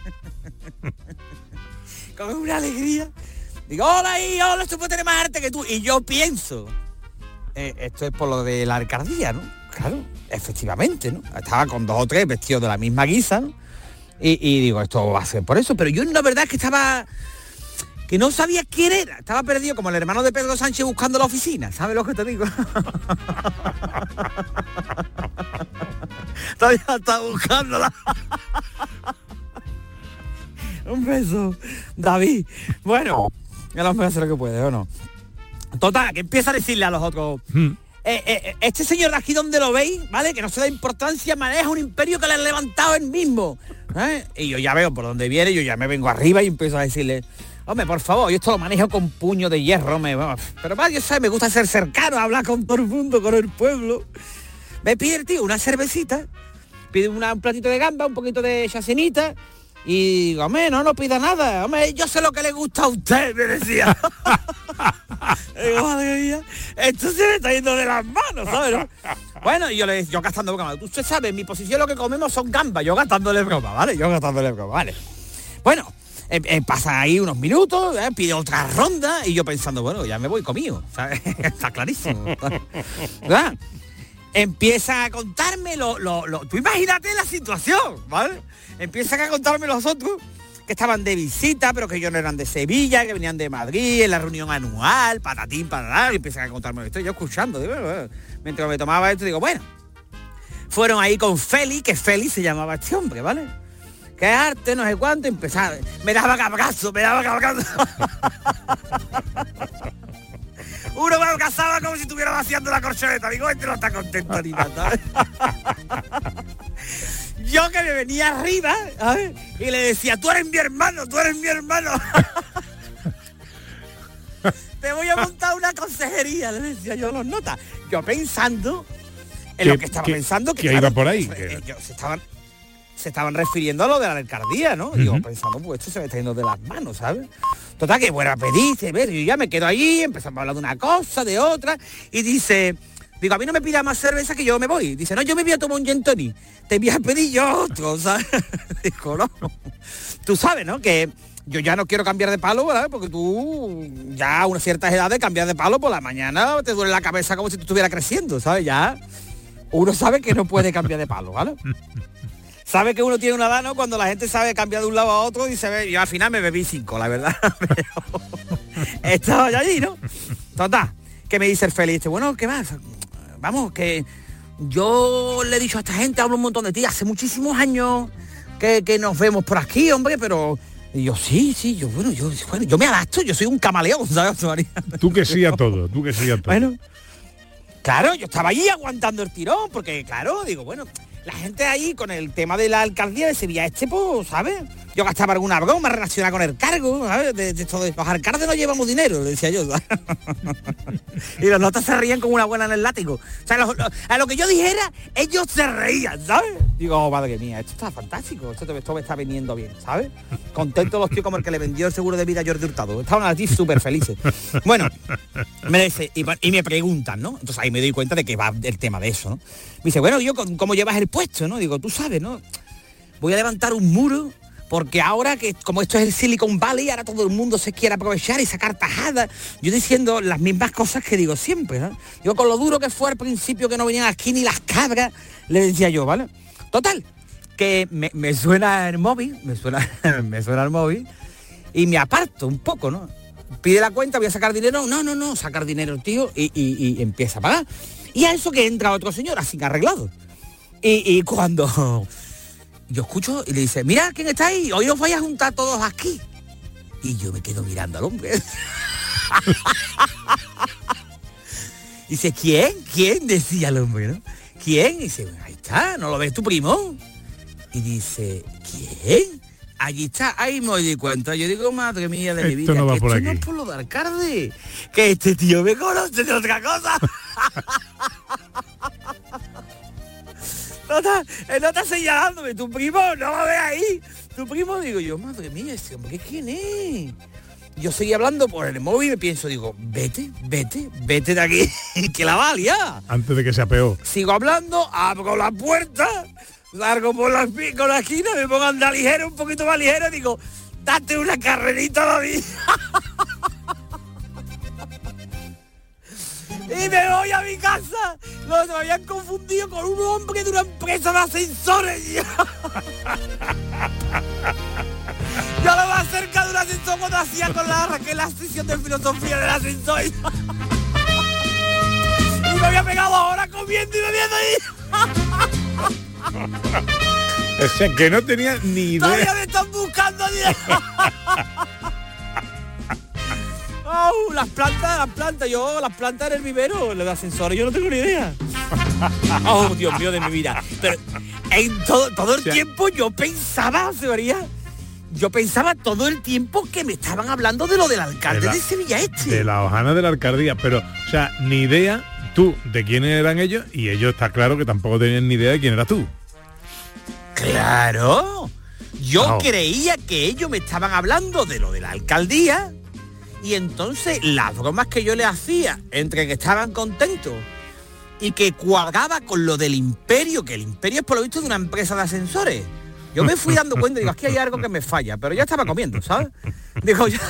S19: Con una alegría. Digo, hola ahí, hola, esto puede tener más arte que tú. Y yo pienso, esto es por lo de la alcaldía, ¿no? Claro, efectivamente, ¿no? Estaba con 2 o 3 vestidos de la misma guisa, ¿no? Y digo, esto va a ser por eso. Pero yo la verdad es que estaba, que no sabía quién era. Estaba perdido como el hermano de Pedro Sánchez buscando la oficina. ¿Sabes lo que te digo? Todavía está buscándola. Un beso, David. Bueno, a lo mejor hace lo que puede, ¿o no? Total, que empieza a decirle a los otros, este señor de aquí donde lo veis, ¿vale? Que no se da importancia, maneja un imperio que le han levantado él mismo. Y yo ya veo por dónde viene, yo ya me vengo arriba y empiezo a decirle, hombre, por favor, yo esto lo manejo con puño de hierro, pero más, yo sé, me gusta ser cercano, hablar con todo el mundo, con el pueblo. Me pide el tío una cervecita, pide un platito de gamba, un poquito de chacenita, y digo, hombre, no pida nada, hombre, yo sé lo que le gusta a usted, me decía. Digo, madre mía, esto se me está yendo de las manos, ¿sabes? ¿No? Bueno, y yo gastando broma, usted sabe, en mi posición lo que comemos son gambas, yo gastándole broma, ¿vale? Bueno, Pasan ahí unos minutos, pide otra ronda y yo pensando, bueno, ya me voy comido, ¿sabes? Está clarísimo, ¿verdad? Empiezan a contarme tú imagínate la situación, ¿vale? Empiezan a contarme los otros que estaban de visita, pero que ellos no eran de Sevilla, que venían de Madrid, en la reunión anual, patatín, patatán, y empiezan a contarme esto, yo escuchando, digo, mientras me tomaba esto, digo, bueno, fueron ahí con Félix, que Félix se llamaba este hombre, ¿vale? Que arte, no sé cuánto, empezaba, me daba cabrazo. Uno me abrazaba como si estuviera vaciando la corcholeta, digo, este no está contento ni nada. Yo que me venía arriba, ¿sabes? Y le decía, tú eres mi hermano. Te voy a montar una consejería, le decía yo, los notas. Yo pensando en lo que estaba pensando, que
S4: claro, iba por ahí.
S19: Se estaban refiriendo a lo de la alcaldía, ¿no? Digo, pensando, pues esto se me está yendo de las manos, ¿sabes? Total, que bueno, pediste, ¿ves? Yo ya me quedo ahí, empezamos a hablar de una cosa, de otra, y dice, digo, a mí no me pida más cerveza que yo me voy. Dice, no, yo me voy a tomar un gin tonic. Te voy a pedir yo otro, ¿sabes? Digo, no. Tú sabes, ¿no? Que yo ya no quiero cambiar de palo, ¿verdad? Porque tú ya a una cierta edad de cambiar de palo por la mañana te duele la cabeza como si tú estuvieras creciendo, ¿sabes? Ya uno sabe que no puede cambiar de palo, ¿vale? Sabe que uno tiene una edad, ¿no? Cuando la gente sabe cambiar de un lado a otro y se ve, yo al final me bebí 5, la verdad. Pero estaba yo allí, ¿no? Total, que me dice el Félix, bueno, ¿qué más? Vamos, que yo le he dicho a esta gente, hablo un montón de ti, hace muchísimos años que nos vemos por aquí, hombre, pero... Y yo, sí, yo me adapto, yo soy un camaleón, ¿sabes?
S4: Tú que sí a todo.
S19: Bueno, claro, yo estaba allí aguantando el tirón, porque claro, digo, bueno... La gente ahí con el tema de la alcaldía de Sevilla pues, ¿sabes? Yo gastaba alguna broma relacionada con el cargo, ¿sabes? De esto de los alcaldes no llevamos dinero, decía yo, ¿sabes? Y los notas se reían como una buena en el látigo. O sea, a lo que yo dijera, ellos se reían, ¿sabes? Digo, oh, madre mía, esto está fantástico, esto me está viniendo bien, ¿sabes? Contentos los tíos como el que le vendió el seguro de vida a Jordi Hurtado. Estaban allí súper felices. Bueno, me dice, y me preguntan, ¿no? Entonces ahí me doy cuenta de que va el tema de eso, ¿no? Me dice, bueno, yo, ¿cómo llevas el puesto, no? Digo, tú sabes, ¿no? Voy a levantar un muro porque ahora que como esto es el Silicon Valley, ahora todo el mundo se quiere aprovechar y sacar tajadas. Yo diciendo las mismas cosas que digo siempre, ¿no? Yo con lo duro que fue al principio, que no venían aquí ni las cabras, le decía yo, ¿vale? Total, que me suena el móvil, me suena el móvil y me aparto un poco, ¿no? Pide la cuenta, voy a sacar dinero, no, sacar dinero el tío y empieza a pagar. Y a eso que entra otro señor así arreglado. Y cuando yo escucho y le dice, mira, ¿quién está ahí? Hoy os vais a juntar todos aquí. Y yo me quedo mirando al hombre. Dice, ¿quién? Decía el hombre, ¿no? ¿Quién? Y dice, ahí está, ¿no lo ves tu primo? Y dice, ¿quién? Allí está, ahí me doy cuenta. Yo digo, madre mía de mi vida,
S4: no va
S19: que
S4: por
S19: esto
S4: aquí.
S19: no es por lo de alcalde, que este tío me conoce de otra cosa. No está señalándome, tu primo, no lo ves ahí. Tu primo, digo yo, madre mía, ese hombre, ¿quién es? Yo seguí hablando por el móvil y me pienso, digo, vete de aquí, que la va a liar.
S4: Antes de que se apeó.
S19: Sigo hablando, abro la puerta, largo por la esquina, me pongo a andar ligero, un poquito más ligero, digo, date una carrerita, David. Y me voy a mi casa. Me habían confundido con un hombre de una empresa de ascensores. Yo lo más cerca de un ascensor cuando hacía con la sesión de filosofía del ascensor. Y me había pegado ahora comiendo y bebiendo ahí.
S4: O sea, que no tenía ni idea.
S19: Todavía me están buscando. Oh, las plantas, las plantas en el vivero, los ascensores, yo no tengo ni idea. Oh, Dios mío de mi vida. Pero en todo el tiempo yo pensaba todo el tiempo que me estaban hablando de lo del alcalde de Sevilla Este.
S4: De la hojana de la alcaldía, pero, o sea, ni idea tú de quiénes eran ellos, y ellos está claro que tampoco tenían ni idea de quién eras tú.
S19: Claro. Yo creía que ellos me estaban hablando de lo de la alcaldía. Y entonces las bromas que yo le hacía entre que estaban contentos y que cuadraba con lo del imperio, que el imperio es por lo visto de una empresa de ascensores. Yo me fui dando cuenta, digo, aquí hay algo que me falla, pero ya estaba comiendo, ¿sabes? Digo, ya.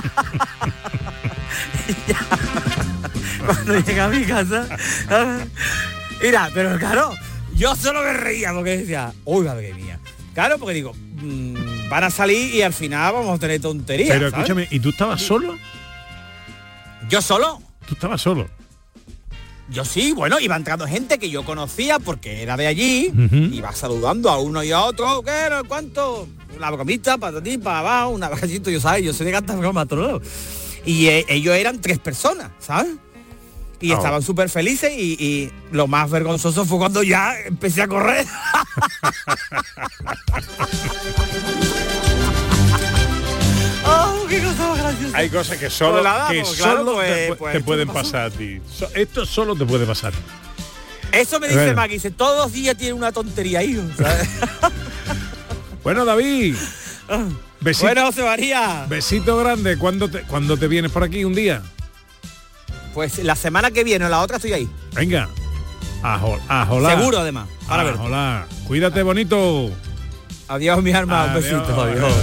S19: Cuando llegué a mi casa, mira, pero claro, yo solo me reía porque decía, uy, madre mía. Claro, porque digo, van a salir y al final vamos a tener tonterías.
S4: Pero
S19: ¿sabes?
S4: escúchame, ¿y tú estabas solo?
S19: ¿Yo solo?
S4: Tú estabas solo.
S19: Yo sí, bueno, iba entrando gente que yo conocía porque era de allí, iba saludando a uno y a otro, ¿qué? ¿Cuánto? La bromita, patatín, para abajo, un abracito, yo sabes, yo soy de cantar broma a todos lados. Y ellos eran 3 personas, ¿sabes? Y estaban súper felices y lo más vergonzoso fue cuando ya empecé a correr. Oh, qué cosa más graciosa.
S4: Hay cosas que solo,
S19: pues,
S4: te pueden pasar a ti. Esto solo te puede pasar.
S19: Eso me dice Maggie, dice, todos los días tiene una tontería, hijo, ¿sabes?
S4: Bueno, David. Besito,
S19: bueno, José María.
S4: Besito grande. ¿Cuándo te vienes por aquí un día?
S19: Pues la semana que viene o la otra estoy ahí.
S4: Venga. Ajolá.
S19: Seguro, además. Para ver.
S4: Ajolá. Cuídate bonito.
S19: Adiós, mi arma. Un besito. Adiós.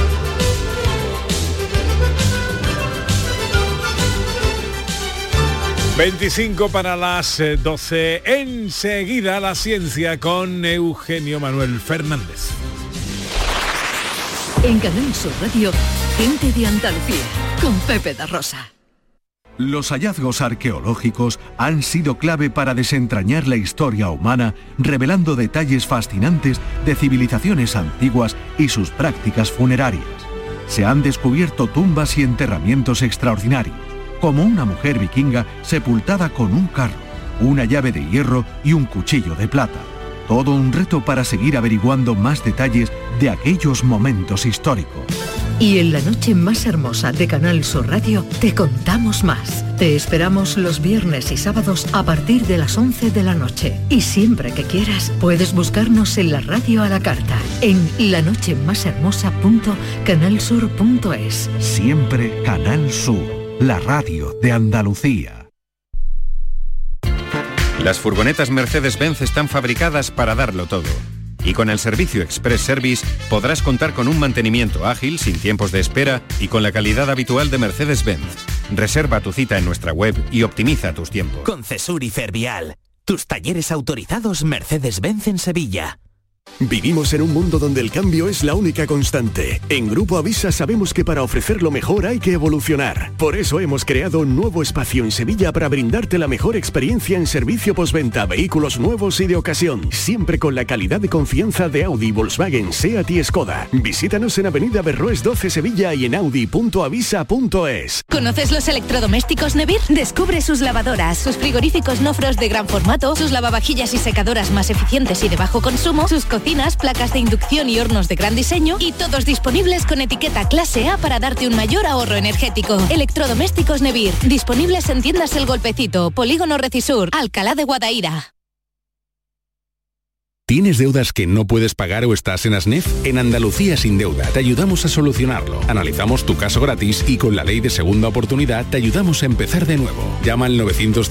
S4: 25 para las 12. Enseguida la ciencia con Eugenio Manuel Fernández.
S3: En Canal Sur Radio, Gente de Andalucía, con Pepe da Rosa.
S1: Los hallazgos arqueológicos han sido clave para desentrañar la historia humana, revelando detalles fascinantes de civilizaciones antiguas y sus prácticas funerarias. Se han descubierto tumbas y enterramientos extraordinarios, como una mujer vikinga sepultada con un carro, una llave de hierro y un cuchillo de plata. Todo un reto para seguir averiguando más detalles de aquellos momentos históricos.
S3: Y en la noche más hermosa de Canal Sur Radio te contamos más. Te esperamos los viernes y sábados a partir de las 11 de la noche. Y siempre que quieras puedes buscarnos en la radio a la carta, en lanochemasermosa.canalsur.es.
S1: Siempre Canal Sur, la radio de Andalucía.
S2: Las furgonetas Mercedes-Benz están fabricadas para darlo todo. Y con el servicio Express Service podrás contar con un mantenimiento ágil, sin tiempos de espera y con la calidad habitual de Mercedes-Benz. Reserva tu cita en nuestra web y optimiza tus tiempos.
S23: Con Cesur y Fervial, tus talleres autorizados Mercedes-Benz en Sevilla.
S24: Vivimos en un mundo donde el cambio es la única constante. En Grupo Avisa sabemos que para ofrecer lo mejor hay que evolucionar. Por eso hemos creado un nuevo espacio en Sevilla para brindarte la mejor experiencia en servicio postventa, vehículos nuevos y de ocasión, siempre con la calidad de confianza de Audi, Volkswagen, Seat y Skoda. Visítanos en Avenida Berroes 12 Sevilla y en audi.avisa.es.
S25: ¿Conoces los electrodomésticos Nevir? Descubre sus lavadoras, sus frigoríficos no frost de gran formato, sus lavavajillas y secadoras más eficientes y de bajo consumo, sus cocinas, placas de inducción y hornos de gran diseño, y todos disponibles con etiqueta clase A para darte un mayor ahorro energético. Electrodomésticos Nevir, disponibles en tiendas El Golpecito, Polígono Recisur, Alcalá de Guadaira.
S26: ¿Tienes deudas que no puedes pagar o estás en ASNEF? En Andalucía Sin Deuda te ayudamos a solucionarlo. Analizamos tu caso gratis y con la ley de segunda oportunidad te ayudamos a empezar de nuevo. Llama al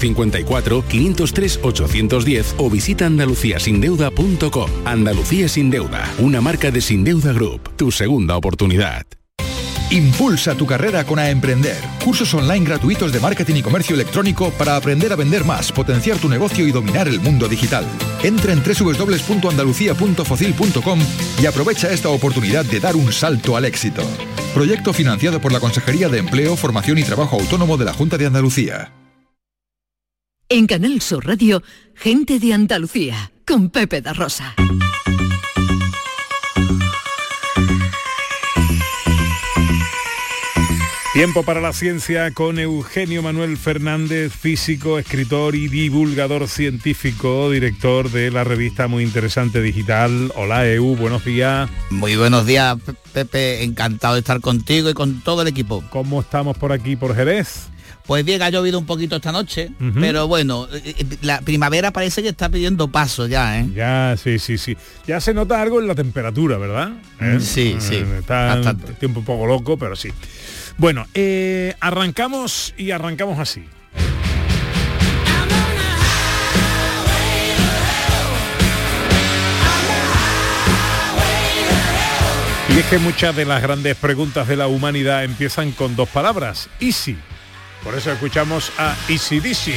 S26: 954-503-810 o visita andaluciasindeuda.com. Andalucía Sin Deuda, una marca de Sin Deuda Group, tu segunda oportunidad.
S27: Impulsa tu carrera con AEmprender. Cursos online gratuitos de marketing y comercio electrónico para aprender a vender más, potenciar tu negocio y dominar el mundo digital. Entra en www.andalucia.focil.com y aprovecha esta oportunidad de dar un salto al éxito. Proyecto financiado por la Consejería de Empleo, Formación y Trabajo Autónomo de la Junta de Andalucía.
S3: En Canal Sur Radio, Gente de Andalucía, con Pepe da Rosa.
S4: Tiempo para la ciencia con Eugenio Manuel Fernández, físico, escritor y divulgador científico, director de la revista muy interesante digital. Hola EU, buenos días.
S28: Muy buenos días, Pepe, encantado de estar contigo y con todo el equipo.
S4: ¿Cómo estamos por aquí, por Jerez?
S28: Pues bien, ha llovido un poquito esta noche, pero bueno, la primavera parece que está pidiendo paso ya, ¿eh?
S4: Ya, sí. Ya se nota algo en la temperatura, ¿verdad?
S28: Sí.
S4: Está el tiempo un poco loco, pero sí. Bueno, arrancamos así. Y es que muchas de las grandes preguntas de la humanidad empiezan con dos palabras, easy. Por eso escuchamos a AC/DC.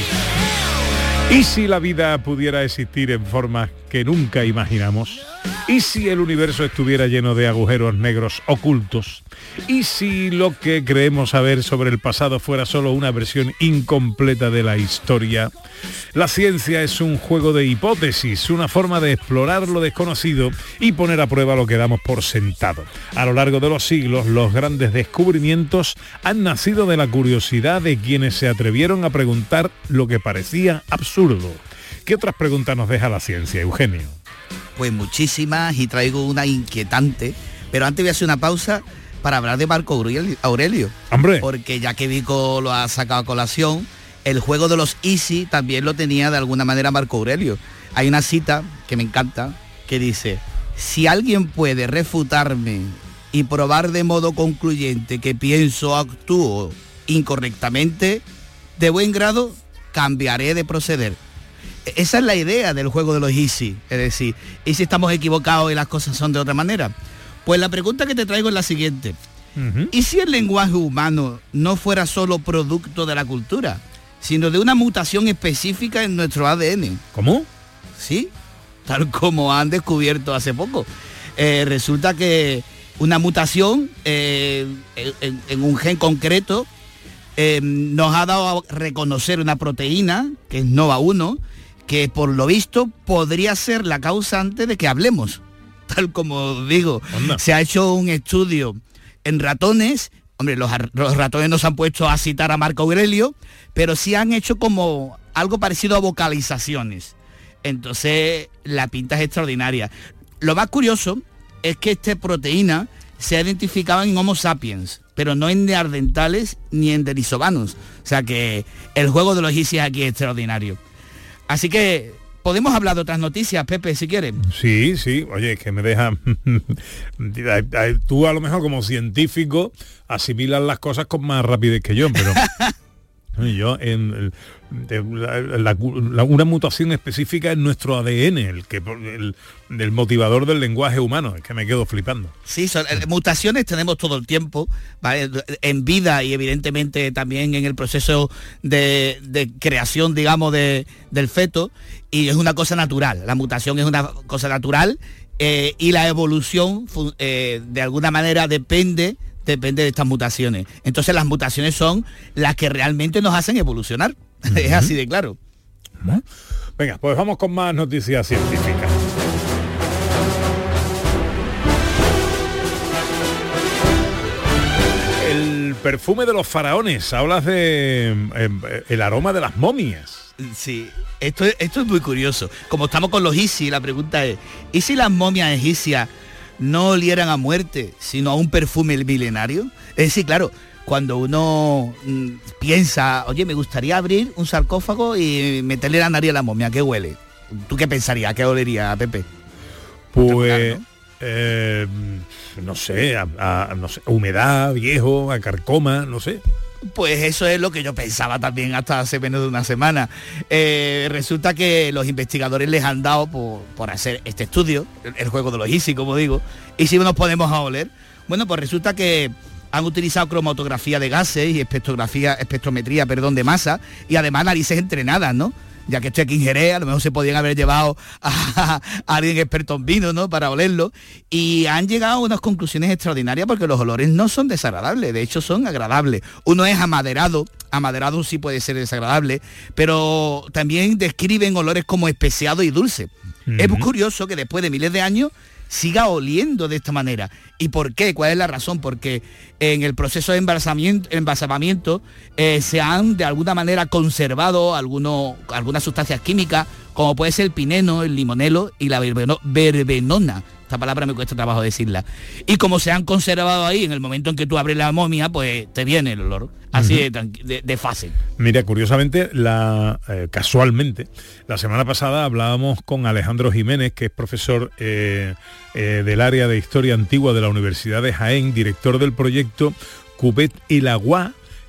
S4: ¿Y si la vida pudiera existir en formas que nunca imaginamos? ¿Y si el universo estuviera lleno de agujeros negros ocultos? ¿Y si lo que creemos saber sobre el pasado fuera solo una versión incompleta de la historia? La ciencia es un juego de hipótesis, una forma de explorar lo desconocido y poner a prueba lo que damos por sentado. A lo largo de los siglos, los grandes descubrimientos han nacido de la curiosidad de quienes se atrevieron a preguntar lo que parecía absurdo. ¿Qué otras preguntas nos deja la ciencia, Eugenio?
S28: Pues muchísimas, y traigo una inquietante, pero antes voy a hacer una pausa para hablar de Marco Aurelio.
S4: ¡Hombre!
S28: Porque ya que Vico lo ha sacado a colación, el juego de los easy también lo tenía de alguna manera Marco Aurelio. Hay una cita que me encanta que dice: si alguien puede refutarme y probar de modo concluyente que pienso o actúo incorrectamente, de buen grado cambiaré de proceder. Esa es la idea del juego de los easy, es decir, ¿y si estamos equivocados y las cosas son de otra manera? Pues la pregunta que te traigo es la siguiente. ¿Y si el lenguaje humano no fuera solo producto de la cultura, sino de una mutación específica en nuestro ADN?
S4: ¿Cómo?
S28: Sí, tal como han descubierto hace poco. Resulta que una mutación en un gen concreto nos ha dado a reconocer una proteína, que es NOVA1, que por lo visto podría ser la causante de que hablemos. Tal como digo, se ha hecho un estudio en ratones. Hombre, los ratones no se han puesto a citar a Marco Aurelio, pero sí han hecho como algo parecido a vocalizaciones. Entonces, la pinta es extraordinaria. Lo más curioso es que esta proteína se ha identificado en Homo sapiens, pero no en neandertales ni en denisovanos. O sea que el juego de los easy aquí es extraordinario. Así que podemos hablar de otras noticias, Pepe, si quieres.
S4: Sí, oye, que me deja... Tú a lo mejor como científico asimilas las cosas con más rapidez que yo, pero... Yo una mutación específica en nuestro ADN, el motivador del lenguaje humano, es que me quedo flipando.
S28: Sí, mutaciones tenemos todo el tiempo, ¿vale? En vida y evidentemente también en el proceso de creación, digamos, del feto, y es una cosa natural. La mutación es una cosa natural y la evolución de alguna manera depende de estas mutaciones. Entonces las mutaciones son las que realmente nos hacen evolucionar. Es así de claro.
S4: Venga, pues vamos con más noticias científicas. El perfume de los faraones. Hablas de el aroma de las momias.
S28: Sí, esto es muy curioso. Como estamos con los easy, la pregunta es: ¿y si las momias egipcias no olieran a muerte, sino a un perfume milenario? Es decir, claro, cuando uno piensa, oye, me gustaría abrir un sarcófago y meterle la nariz a la momia, ¿qué huele? ¿Tú qué pensarías? ¿Qué olería, Pepe?
S4: Pues, no sé, no sé, humedad, viejo, a carcoma, no sé.
S28: Pues eso es lo que yo pensaba también hasta hace menos de una semana. Resulta que los investigadores les han dado por hacer este estudio, el juego de los easy, como digo, y si nos podemos a oler. Bueno, pues resulta que han utilizado cromatografía de gases y espectrometría de masa, y además narices entrenadas, ¿no? Ya que estoy aquí en Jerez, a lo mejor se podían haber llevado a alguien experto en vino, ¿no?, para olerlo, y han llegado a unas conclusiones extraordinarias, porque los olores no son desagradables, de hecho son agradables. Uno es amaderado sí puede ser desagradable, pero también describen olores como especiado y dulce. Es muy curioso que después de miles de años siga oliendo de esta manera. ¿Y por qué? ¿Cuál es la razón? Porque en el proceso de embalsamamiento se han de alguna manera conservado algunas sustancias químicas, como puede ser el pineno, el limonelo y la verbenona. Esta palabra me cuesta trabajo decirla. Y como se han conservado ahí, en el momento en que tú abres la momia, pues te viene el olor. Así de fácil.
S4: Mira, curiosamente, casualmente, la semana pasada hablábamos con Alejandro Jiménez, que es profesor del área de Historia Antigua de la Universidad de Jaén, director del proyecto Cubet y la Agua,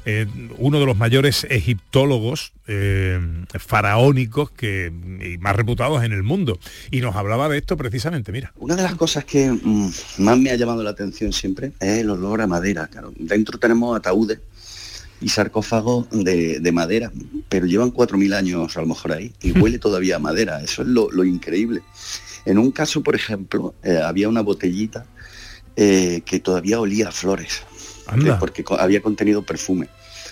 S4: uno de los mayores egiptólogos faraónicos y más reputados en el mundo. Y nos hablaba de esto precisamente, mira.
S5: Una de las cosas que más me ha llamado la atención siempre es el olor a madera. Claro, dentro tenemos ataúdes y sarcófagos de madera, pero llevan 4.000 años a lo mejor ahí y huele todavía a madera. Eso es lo increíble. En un caso, por ejemplo, había una botellita que todavía olía a flores, porque había contenido perfume.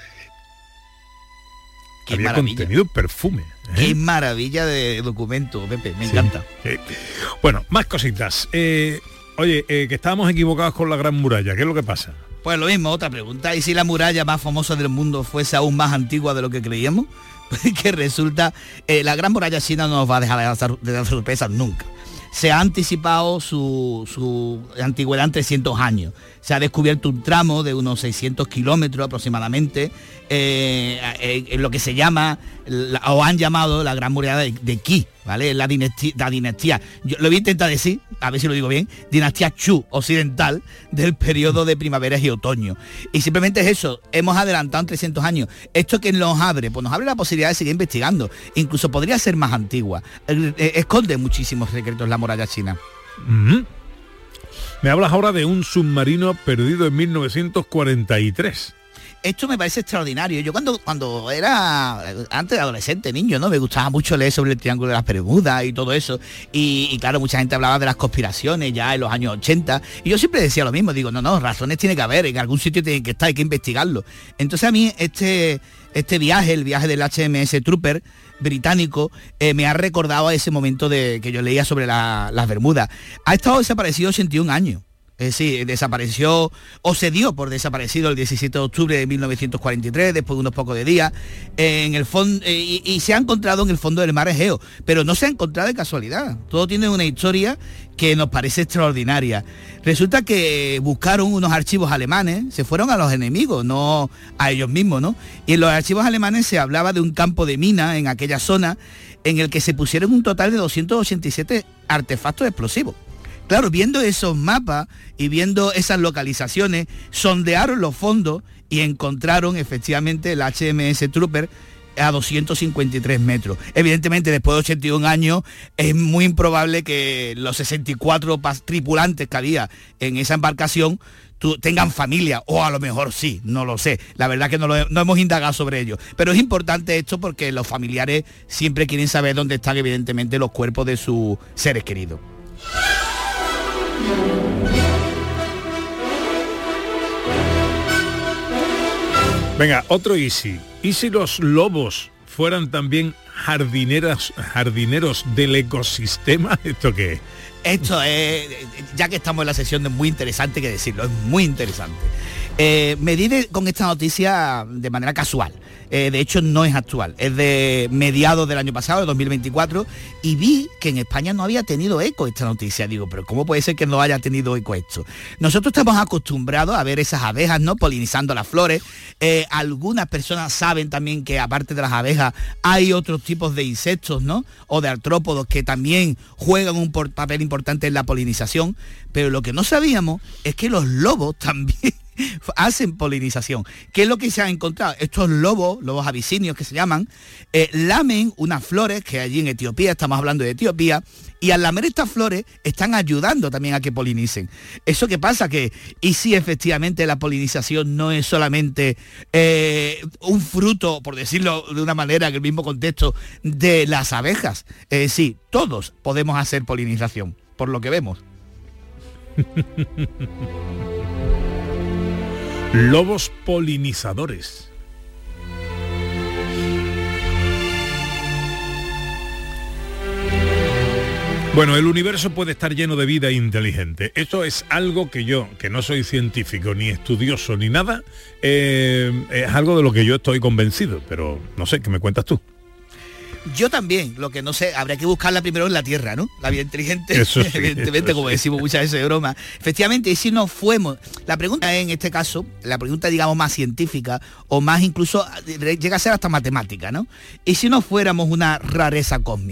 S4: Había contenido perfume.
S28: Qué maravilla de documento, Pepe, me encanta.
S4: Bueno, más cositas. Oye, que estábamos equivocados con la Gran Muralla, ¿qué es lo que pasa?
S28: Pues lo mismo, otra pregunta. ¿Y si la muralla más famosa del mundo fuese aún más antigua de lo que creíamos? Pues que resulta, la Gran Muralla China no nos va a dejar de dar sorpresas nunca. Se ha anticipado su antigüedad en 300 años. Se ha descubierto un tramo de unos 600 kilómetros aproximadamente, en lo que se llama, o han llamado la Gran Muralla de Qi, ¿vale? La dinastía, yo lo voy a intentar decir, a ver si lo digo bien, dinastía Chu occidental del periodo de primaveras y otoño. Y simplemente es eso, hemos adelantado en 300 años. ¿Esto que nos abre? Pues nos abre la posibilidad de seguir investigando. Incluso podría ser más antigua. Esconde muchísimos secretos la muralla china.
S4: Me hablas ahora de un submarino perdido en 1943.
S28: Esto me parece extraordinario. Yo cuando era antes de adolescente, niño, ¿no? Me gustaba mucho leer sobre el Triángulo de las Bermudas y todo eso. Y claro, mucha gente hablaba de las conspiraciones ya en los años 80. Y yo siempre decía lo mismo. Digo, no, razones tiene que haber. En algún sitio tiene que estar, hay que investigarlo. Entonces a mí este viaje, el viaje del HMS Trooper británico, me ha recordado a ese momento que yo leía sobre las Bermudas. Ha estado desaparecido 81 años. Sí, desapareció o se dio por desaparecido el 17 de octubre de 1943, después de unos pocos de días, en el fondo, y se ha encontrado en el fondo del mar Egeo, pero no se ha encontrado de casualidad. Todo tiene una historia que nos parece extraordinaria. Resulta que buscaron unos archivos alemanes, se fueron a los enemigos, no a ellos mismos, ¿no? Y en los archivos alemanes se hablaba de un campo de mina en aquella zona en el que se pusieron un total de 287 artefactos explosivos. Claro, viendo esos mapas y viendo esas localizaciones, sondearon los fondos y encontraron efectivamente el HMS Trooper a 253 metros. Evidentemente, después de 81 años, es muy improbable que los 64 tripulantes que había en esa embarcación tengan familia, o a lo mejor sí, no lo sé. La verdad que no hemos indagado sobre ello. Pero es importante esto porque los familiares siempre quieren saber dónde están, evidentemente, los cuerpos de sus seres queridos.
S4: Venga, otro easy. ¿Y si los lobos fueran también jardineros del ecosistema? ¿Esto qué es?
S28: Esto es, ya que estamos en la sesión, es muy interesante que decirlo, es muy interesante. Me di con esta noticia de manera casual. De hecho no es actual, es de mediados del año pasado, de 2024, y vi que en España no había tenido eco esta noticia. Digo, pero ¿cómo puede ser que no haya tenido eco esto? Nosotros estamos acostumbrados a ver esas abejas, ¿no?, polinizando las flores. Algunas personas saben también que aparte de las abejas hay otros tipos de insectos, ¿no?, o de artrópodos que también juegan un papel importante en la polinización, pero lo que no sabíamos es que los lobos también hacen polinización. ¿Qué es lo que se ha encontrado? Estos lobos abisinios que se llaman, lamen unas flores que allí en Etiopía, estamos hablando de Etiopía, y al lamer estas flores están ayudando también a que polinicen. ¿Eso qué pasa? Y si efectivamente la polinización no es solamente un fruto, por decirlo de una manera, en el mismo contexto, de las abejas. Sí, todos podemos hacer polinización, por lo que vemos.
S4: Lobos polinizadores. Bueno, el universo puede estar lleno de vida inteligente. Esto es algo que yo, que no soy científico, ni estudioso, ni nada, es algo de lo que yo estoy convencido, pero no sé, ¿qué me cuentas tú?
S28: Yo también, lo que no sé, habría que buscarla primero en la Tierra, ¿no? La vida inteligente,
S4: eso sí,
S28: evidentemente, como decimos muchas veces de broma. Efectivamente, y si no fuéramos, la pregunta es, en este caso, la pregunta, digamos, más científica, o más incluso, llega a ser hasta matemática, ¿no? Y si no fuéramos una rareza cósmica.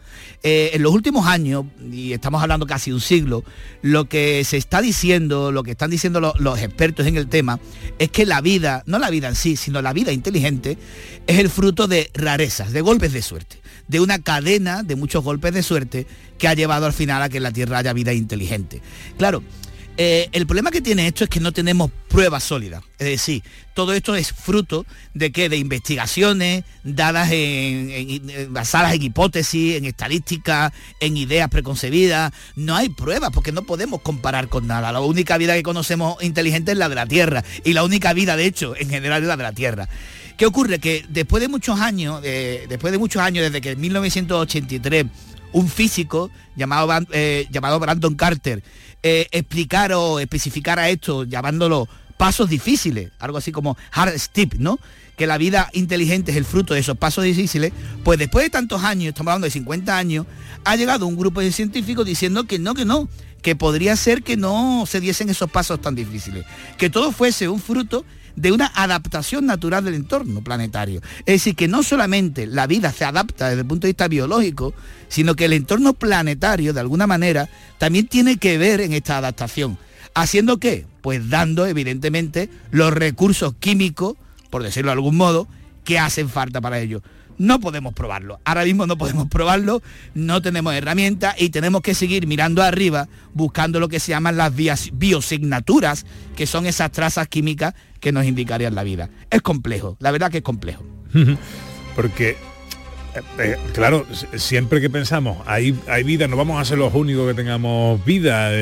S28: En los últimos años, y estamos hablando casi un siglo, lo que se está diciendo, lo que están diciendo los expertos en el tema, es que la vida, no la vida en sí, sino la vida inteligente, es el fruto de rarezas, de golpes de suerte, de una cadena de muchos golpes de suerte que ha llevado al final a que en la Tierra haya vida inteligente. Claro, el problema que tiene esto es que no tenemos pruebas sólidas. Es decir, todo esto es fruto de ¿qué? De investigaciones dadas basadas en hipótesis, en estadísticas, en ideas preconcebidas. No hay pruebas porque no podemos comparar con nada. La única vida que conocemos inteligente es la de la Tierra, y la única vida, de hecho, en general es la de la Tierra. ¿Qué ocurre? Que después de muchos años, desde que en 1983 un físico llamado Brandon Carter explicara o especificara esto, llamándolo pasos difíciles, algo así como hard step, ¿no? Que la vida inteligente es el fruto de esos pasos difíciles, pues después de tantos años, estamos hablando de 50 años, ha llegado un grupo de científicos diciendo que no, que podría ser que no se diesen esos pasos tan difíciles, que todo fuese un fruto de una adaptación natural del entorno planetario. Es decir, que no solamente la vida se adapta desde el punto de vista biológico, sino que el entorno planetario, de alguna manera, también tiene que ver en esta adaptación. ¿Haciendo qué? Pues dando, evidentemente, los recursos químicos, por decirlo de algún modo, que hacen falta para ello. No podemos probarlo. Ahora mismo no podemos probarlo, no tenemos herramientas y tenemos que seguir mirando arriba, buscando lo que se llaman las biosignaturas, que son esas trazas químicas que nos indicarían la vida. Es complejo, la verdad que es complejo.
S4: Porque, claro, siempre que pensamos, hay vida, no vamos a ser los únicos que tengamos vida,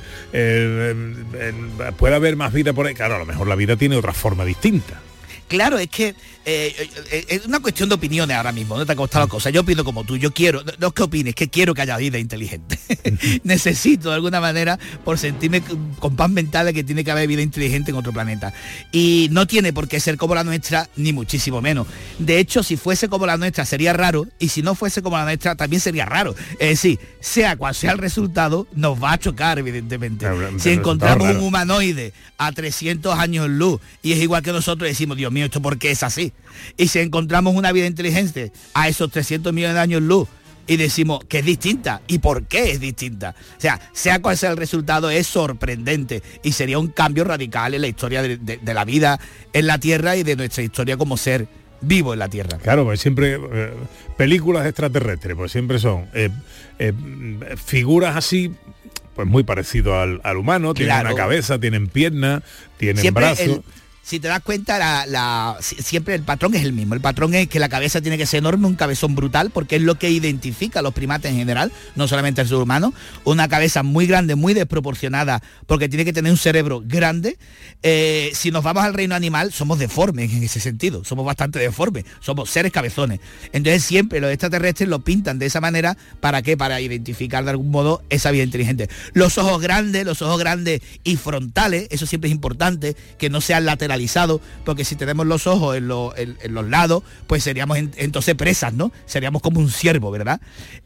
S4: puede haber más vida por ahí. Claro, a lo mejor la vida tiene otra forma distinta.
S28: Claro, es que es una cuestión de opiniones ahora mismo, no te ha costado la cosa. Yo opino como tú, yo quiero, no es que opines, que quiero que haya vida inteligente. Necesito de alguna manera, por sentirme con paz mental, de que tiene que haber vida inteligente en otro planeta. Y no tiene por qué ser como la nuestra, ni muchísimo menos. De hecho, si fuese como la nuestra sería raro, y si no fuese como la nuestra también sería raro. Es decir, sea cual sea el resultado, nos va a chocar, evidentemente. Si encontramos un humanoide a 300 años luz y es igual que nosotros, decimos, Dios mío, ¿esto por qué es así? Y si encontramos una vida inteligente a esos 300 millones de años luz y decimos que es distinta, ¿y por qué es distinta? O sea cual sea el resultado, es sorprendente y sería un cambio radical en la historia de la vida en la Tierra y de nuestra historia como ser vivo en la Tierra.
S4: Claro, pues siempre películas extraterrestres, pues siempre son figuras así, pues muy parecido al humano, tienen una cabeza, tienen piernas, tienen siempre brazos.
S28: Si te das cuenta, siempre el patrón es el mismo. El patrón es que la cabeza tiene que ser enorme, un cabezón brutal, porque es lo que identifica a los primates en general, no solamente al ser humano. Una cabeza muy grande, muy desproporcionada, porque tiene que tener un cerebro grande. Si nos vamos al reino animal, somos deformes en ese sentido, somos bastante deformes, somos seres cabezones. Entonces siempre los extraterrestres lo pintan de esa manera, ¿para qué? Para identificar de algún modo esa vida inteligente. Los ojos grandes y frontales, eso siempre es importante, que no sean laterales, porque si tenemos los ojos en los lados, pues seríamos entonces presas, ¿no? Seríamos como un ciervo, ¿verdad?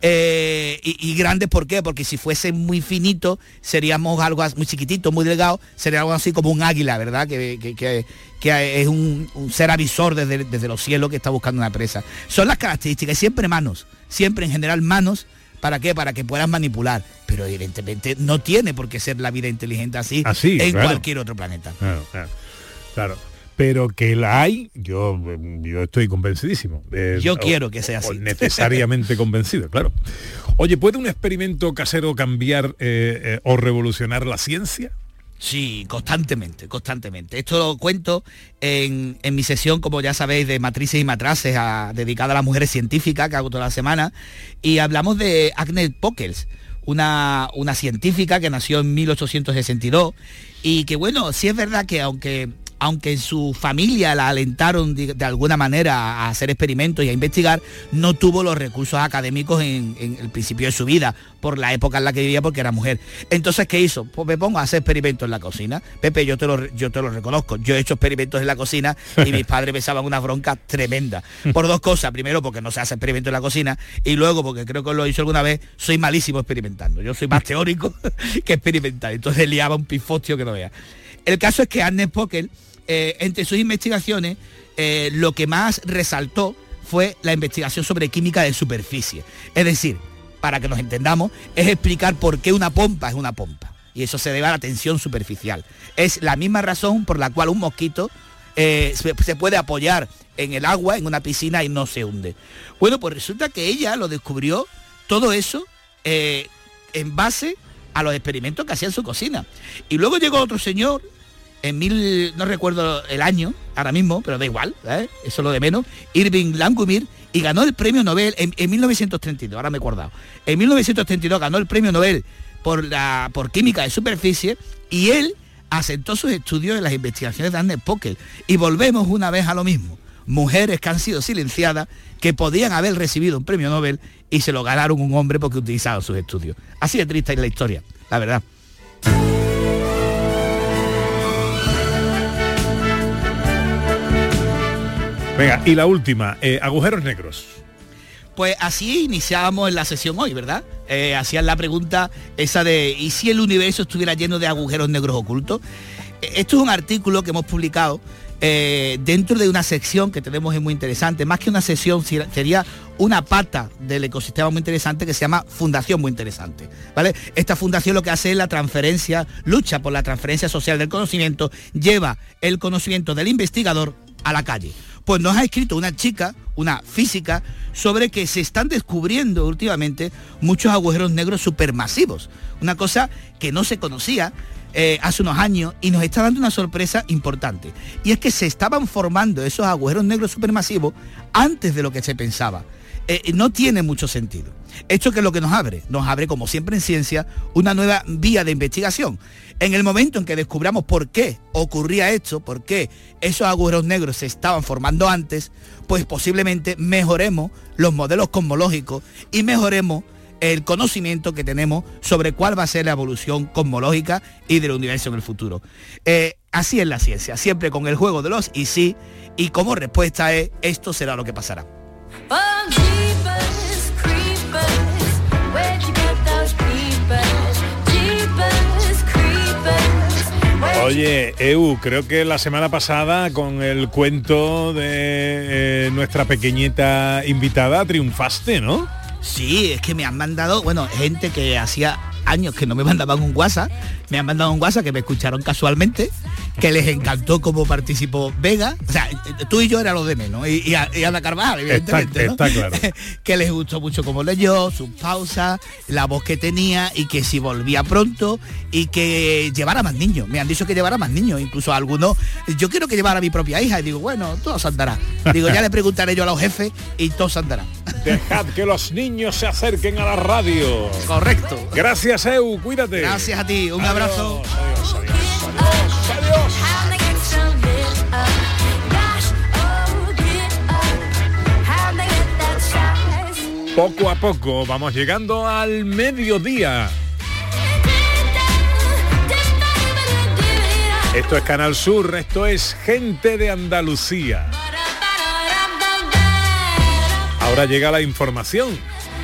S28: Y grandes, ¿por qué? Porque si fuesen muy finitos, seríamos algo muy chiquitito, muy delgado, sería algo así como un águila, ¿verdad? Que es un ser avisor desde los cielos que está buscando una presa. Son las características, siempre manos, siempre en general manos. ¿Para qué? Para que puedas manipular. Pero evidentemente no tiene por qué ser la vida inteligente así en cualquier otro planeta.
S4: Claro, pero que la hay, yo estoy convencidísimo.
S28: Yo quiero que sea así.
S4: Necesariamente convencido, claro. Oye, ¿puede un experimento casero cambiar o revolucionar la ciencia?
S28: Sí, constantemente. Esto lo cuento en mi sesión, como ya sabéis, de matrices y matraces dedicada a las mujeres científicas, que hago toda la semana, y hablamos de Agnes Pockels, una científica que nació en 1862 y que, bueno, sí es verdad que aunque en su familia la alentaron de alguna manera a hacer experimentos y a investigar, no tuvo los recursos académicos en el principio de su vida, por la época en la que vivía, porque era mujer. Entonces, ¿qué hizo? Pues me pongo a hacer experimentos en la cocina. Pepe, yo te lo reconozco, yo he hecho experimentos en la cocina y mis padres me echaban una bronca tremenda. Por dos cosas: primero, porque no se hace experimentos en la cocina, y luego, porque creo que lo hizo alguna vez, soy malísimo experimentando. Yo soy más teórico que experimentar. Entonces liaba un pifostio que no vea. El caso es que Agnes Pockels, entre sus investigaciones, lo que más resaltó fue la investigación sobre química de superficie. Es decir, para que nos entendamos, es explicar por qué una pompa es una pompa. Y eso se debe a la tensión superficial. Es la misma razón por la cual un mosquito se puede apoyar en el agua, en una piscina, y no se hunde. Bueno, pues resulta que ella lo descubrió todo eso en base a los experimentos que hacía en su cocina. Y luego llegó otro señor, no recuerdo el año ahora mismo, pero da igual, eso es lo de menos, Irving Langmuir, y ganó el premio Nobel en 1932, ahora me he acordado. En 1932 ganó el premio Nobel por química de superficie, y él asentó sus estudios en las investigaciones de Agnes Pockel. Y volvemos una vez a lo mismo. Mujeres que han sido silenciadas, que podían haber recibido un premio Nobel y se lo ganaron un hombre porque utilizaron sus estudios. Así de triste es la historia, la verdad.
S4: Venga, y la última, agujeros negros.
S28: Pues así iniciábamos en la sesión hoy, ¿verdad? Hacían la pregunta esa de ¿y si el universo estuviera lleno de agujeros negros ocultos? Esto es un artículo que hemos publicado dentro de una sección que tenemos muy interesante. Más que una sección, sería una pata del ecosistema muy interesante que se llama Fundación Muy Interesante, ¿vale? Esta fundación lo que hace es la transferencia, lucha por la transferencia social del conocimiento, lleva el conocimiento del investigador a la calle. Pues nos ha escrito una chica, una física, sobre que se están descubriendo últimamente muchos agujeros negros supermasivos, una cosa que no se conocía hace unos años, y nos está dando una sorpresa importante, y es que se estaban formando esos agujeros negros supermasivos antes de lo que se pensaba. No tiene mucho sentido. ¿Esto qué es lo que nos abre? Nos abre, como siempre en ciencia, una nueva vía de investigación. En el momento en que descubramos por qué ocurría esto, por qué esos agujeros negros se estaban formando antes, pues posiblemente mejoremos los modelos cosmológicos y mejoremos el conocimiento que tenemos sobre cuál va a ser la evolución cosmológica y del universo en el futuro. Así es la ciencia, siempre con el juego de los y sí, y como respuesta es, esto será lo que pasará.
S4: Oye, creo que la semana pasada con el cuento de nuestra pequeñita invitada triunfaste, ¿no?
S28: Sí, es que me han mandado, gente que hacía años que no me mandaban un WhatsApp, me han mandado un WhatsApp que me escucharon casualmente, que les encantó cómo participó Vega, o sea, tú y yo era lo de menos, y Ana Carvajal, evidentemente,
S4: está claro.
S28: Que les gustó mucho cómo leyó, sus pausas, la voz que tenía, y que si volvía pronto, y que llevara más niños. Me han dicho que llevara más niños, incluso algunos, yo quiero que llevara a mi propia hija, y digo, bueno, todo se andará. Digo, ya le preguntaré yo a los jefes, y todo se andará.
S4: Dejad que los niños se acerquen a la radio.
S28: Correcto.
S4: Gracias, cuídate.
S28: Gracias a ti, un abrazo.
S4: Adiós, adiós. Poco a poco vamos llegando al mediodía. Esto es Canal Sur, esto es Gente de Andalucía. Ahora llega la información.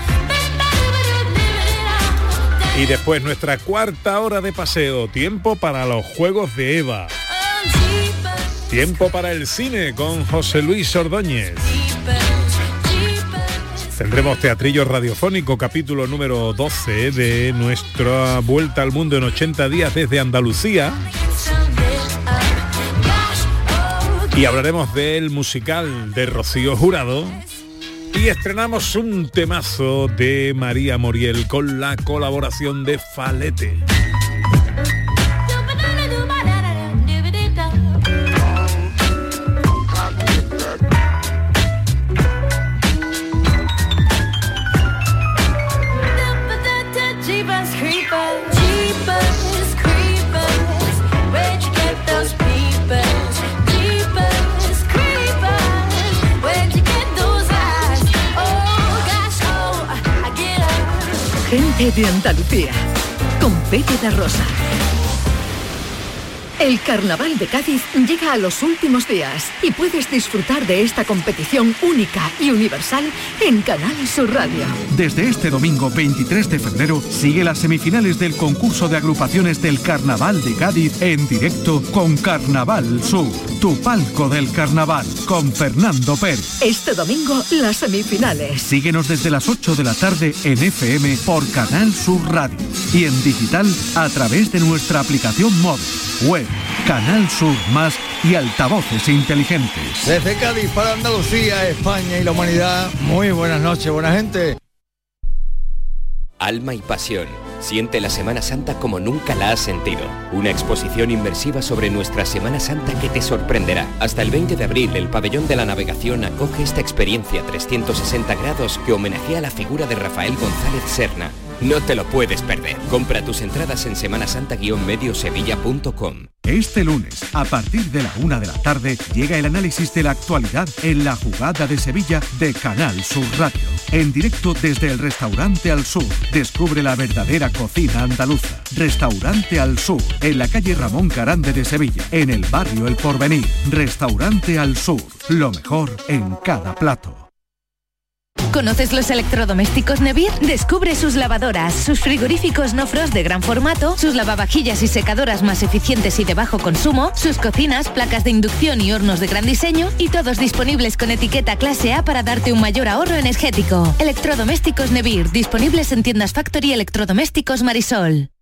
S4: Y después nuestra cuarta hora de paseo, tiempo para los Juegos de Eva. Tiempo para el cine con José Luis Ordóñez. Tendremos teatrillo radiofónico, capítulo número 12 de nuestra vuelta al mundo en 80 días desde Andalucía. Y hablaremos del musical de Rocío Jurado. Y estrenamos un temazo de María Moriel con la colaboración de Falete.
S3: Gente de Andalucía, con Pepe da Rosa. El Carnaval de Cádiz llega a los últimos días y puedes disfrutar de esta competición única y universal en Canal Sur Radio.
S1: Desde este domingo 23 de febrero sigue las semifinales del concurso de agrupaciones del Carnaval de Cádiz en directo con Carnaval Sur, tu palco del carnaval, con Fernando Pérez.
S3: Este domingo las semifinales.
S1: Síguenos desde las 8 de la tarde en FM por Canal Sur Radio y en digital a través de nuestra aplicación móvil, web, Canal Sur Más y altavoces inteligentes.
S6: Desde Cádiz para Andalucía, España y la humanidad, muy buenas noches, buena gente.
S7: Alma y pasión. Siente la Semana Santa como nunca la has sentido. Una exposición inmersiva sobre nuestra Semana Santa que te sorprenderá. Hasta el 20 de abril, el Pabellón de la Navegación acoge esta experiencia 360 grados que homenajea la figura de Rafael González Serna. No te lo puedes perder. Compra tus entradas en semanasanta-mediosevilla.com.
S1: Este lunes, a partir de la 1 de la tarde, llega el análisis de la actualidad en La Jugada de Sevilla de Canal Sur Radio. En directo desde el Restaurante Al Sur. Descubre la verdadera cocina andaluza. Restaurante Al Sur, en la calle Ramón Carande de Sevilla, en el barrio El Porvenir. Restaurante Al Sur, lo mejor en cada plato.
S25: ¿Conoces los electrodomésticos Nevir? Descubre sus lavadoras, sus frigoríficos no frost de gran formato, sus lavavajillas y secadoras más eficientes y de bajo consumo, sus cocinas, placas de inducción y hornos de gran diseño, y todos disponibles con etiqueta clase A para darte un mayor ahorro energético. Electrodomésticos Nevir, disponibles en tiendas Factory Electrodomésticos Marisol.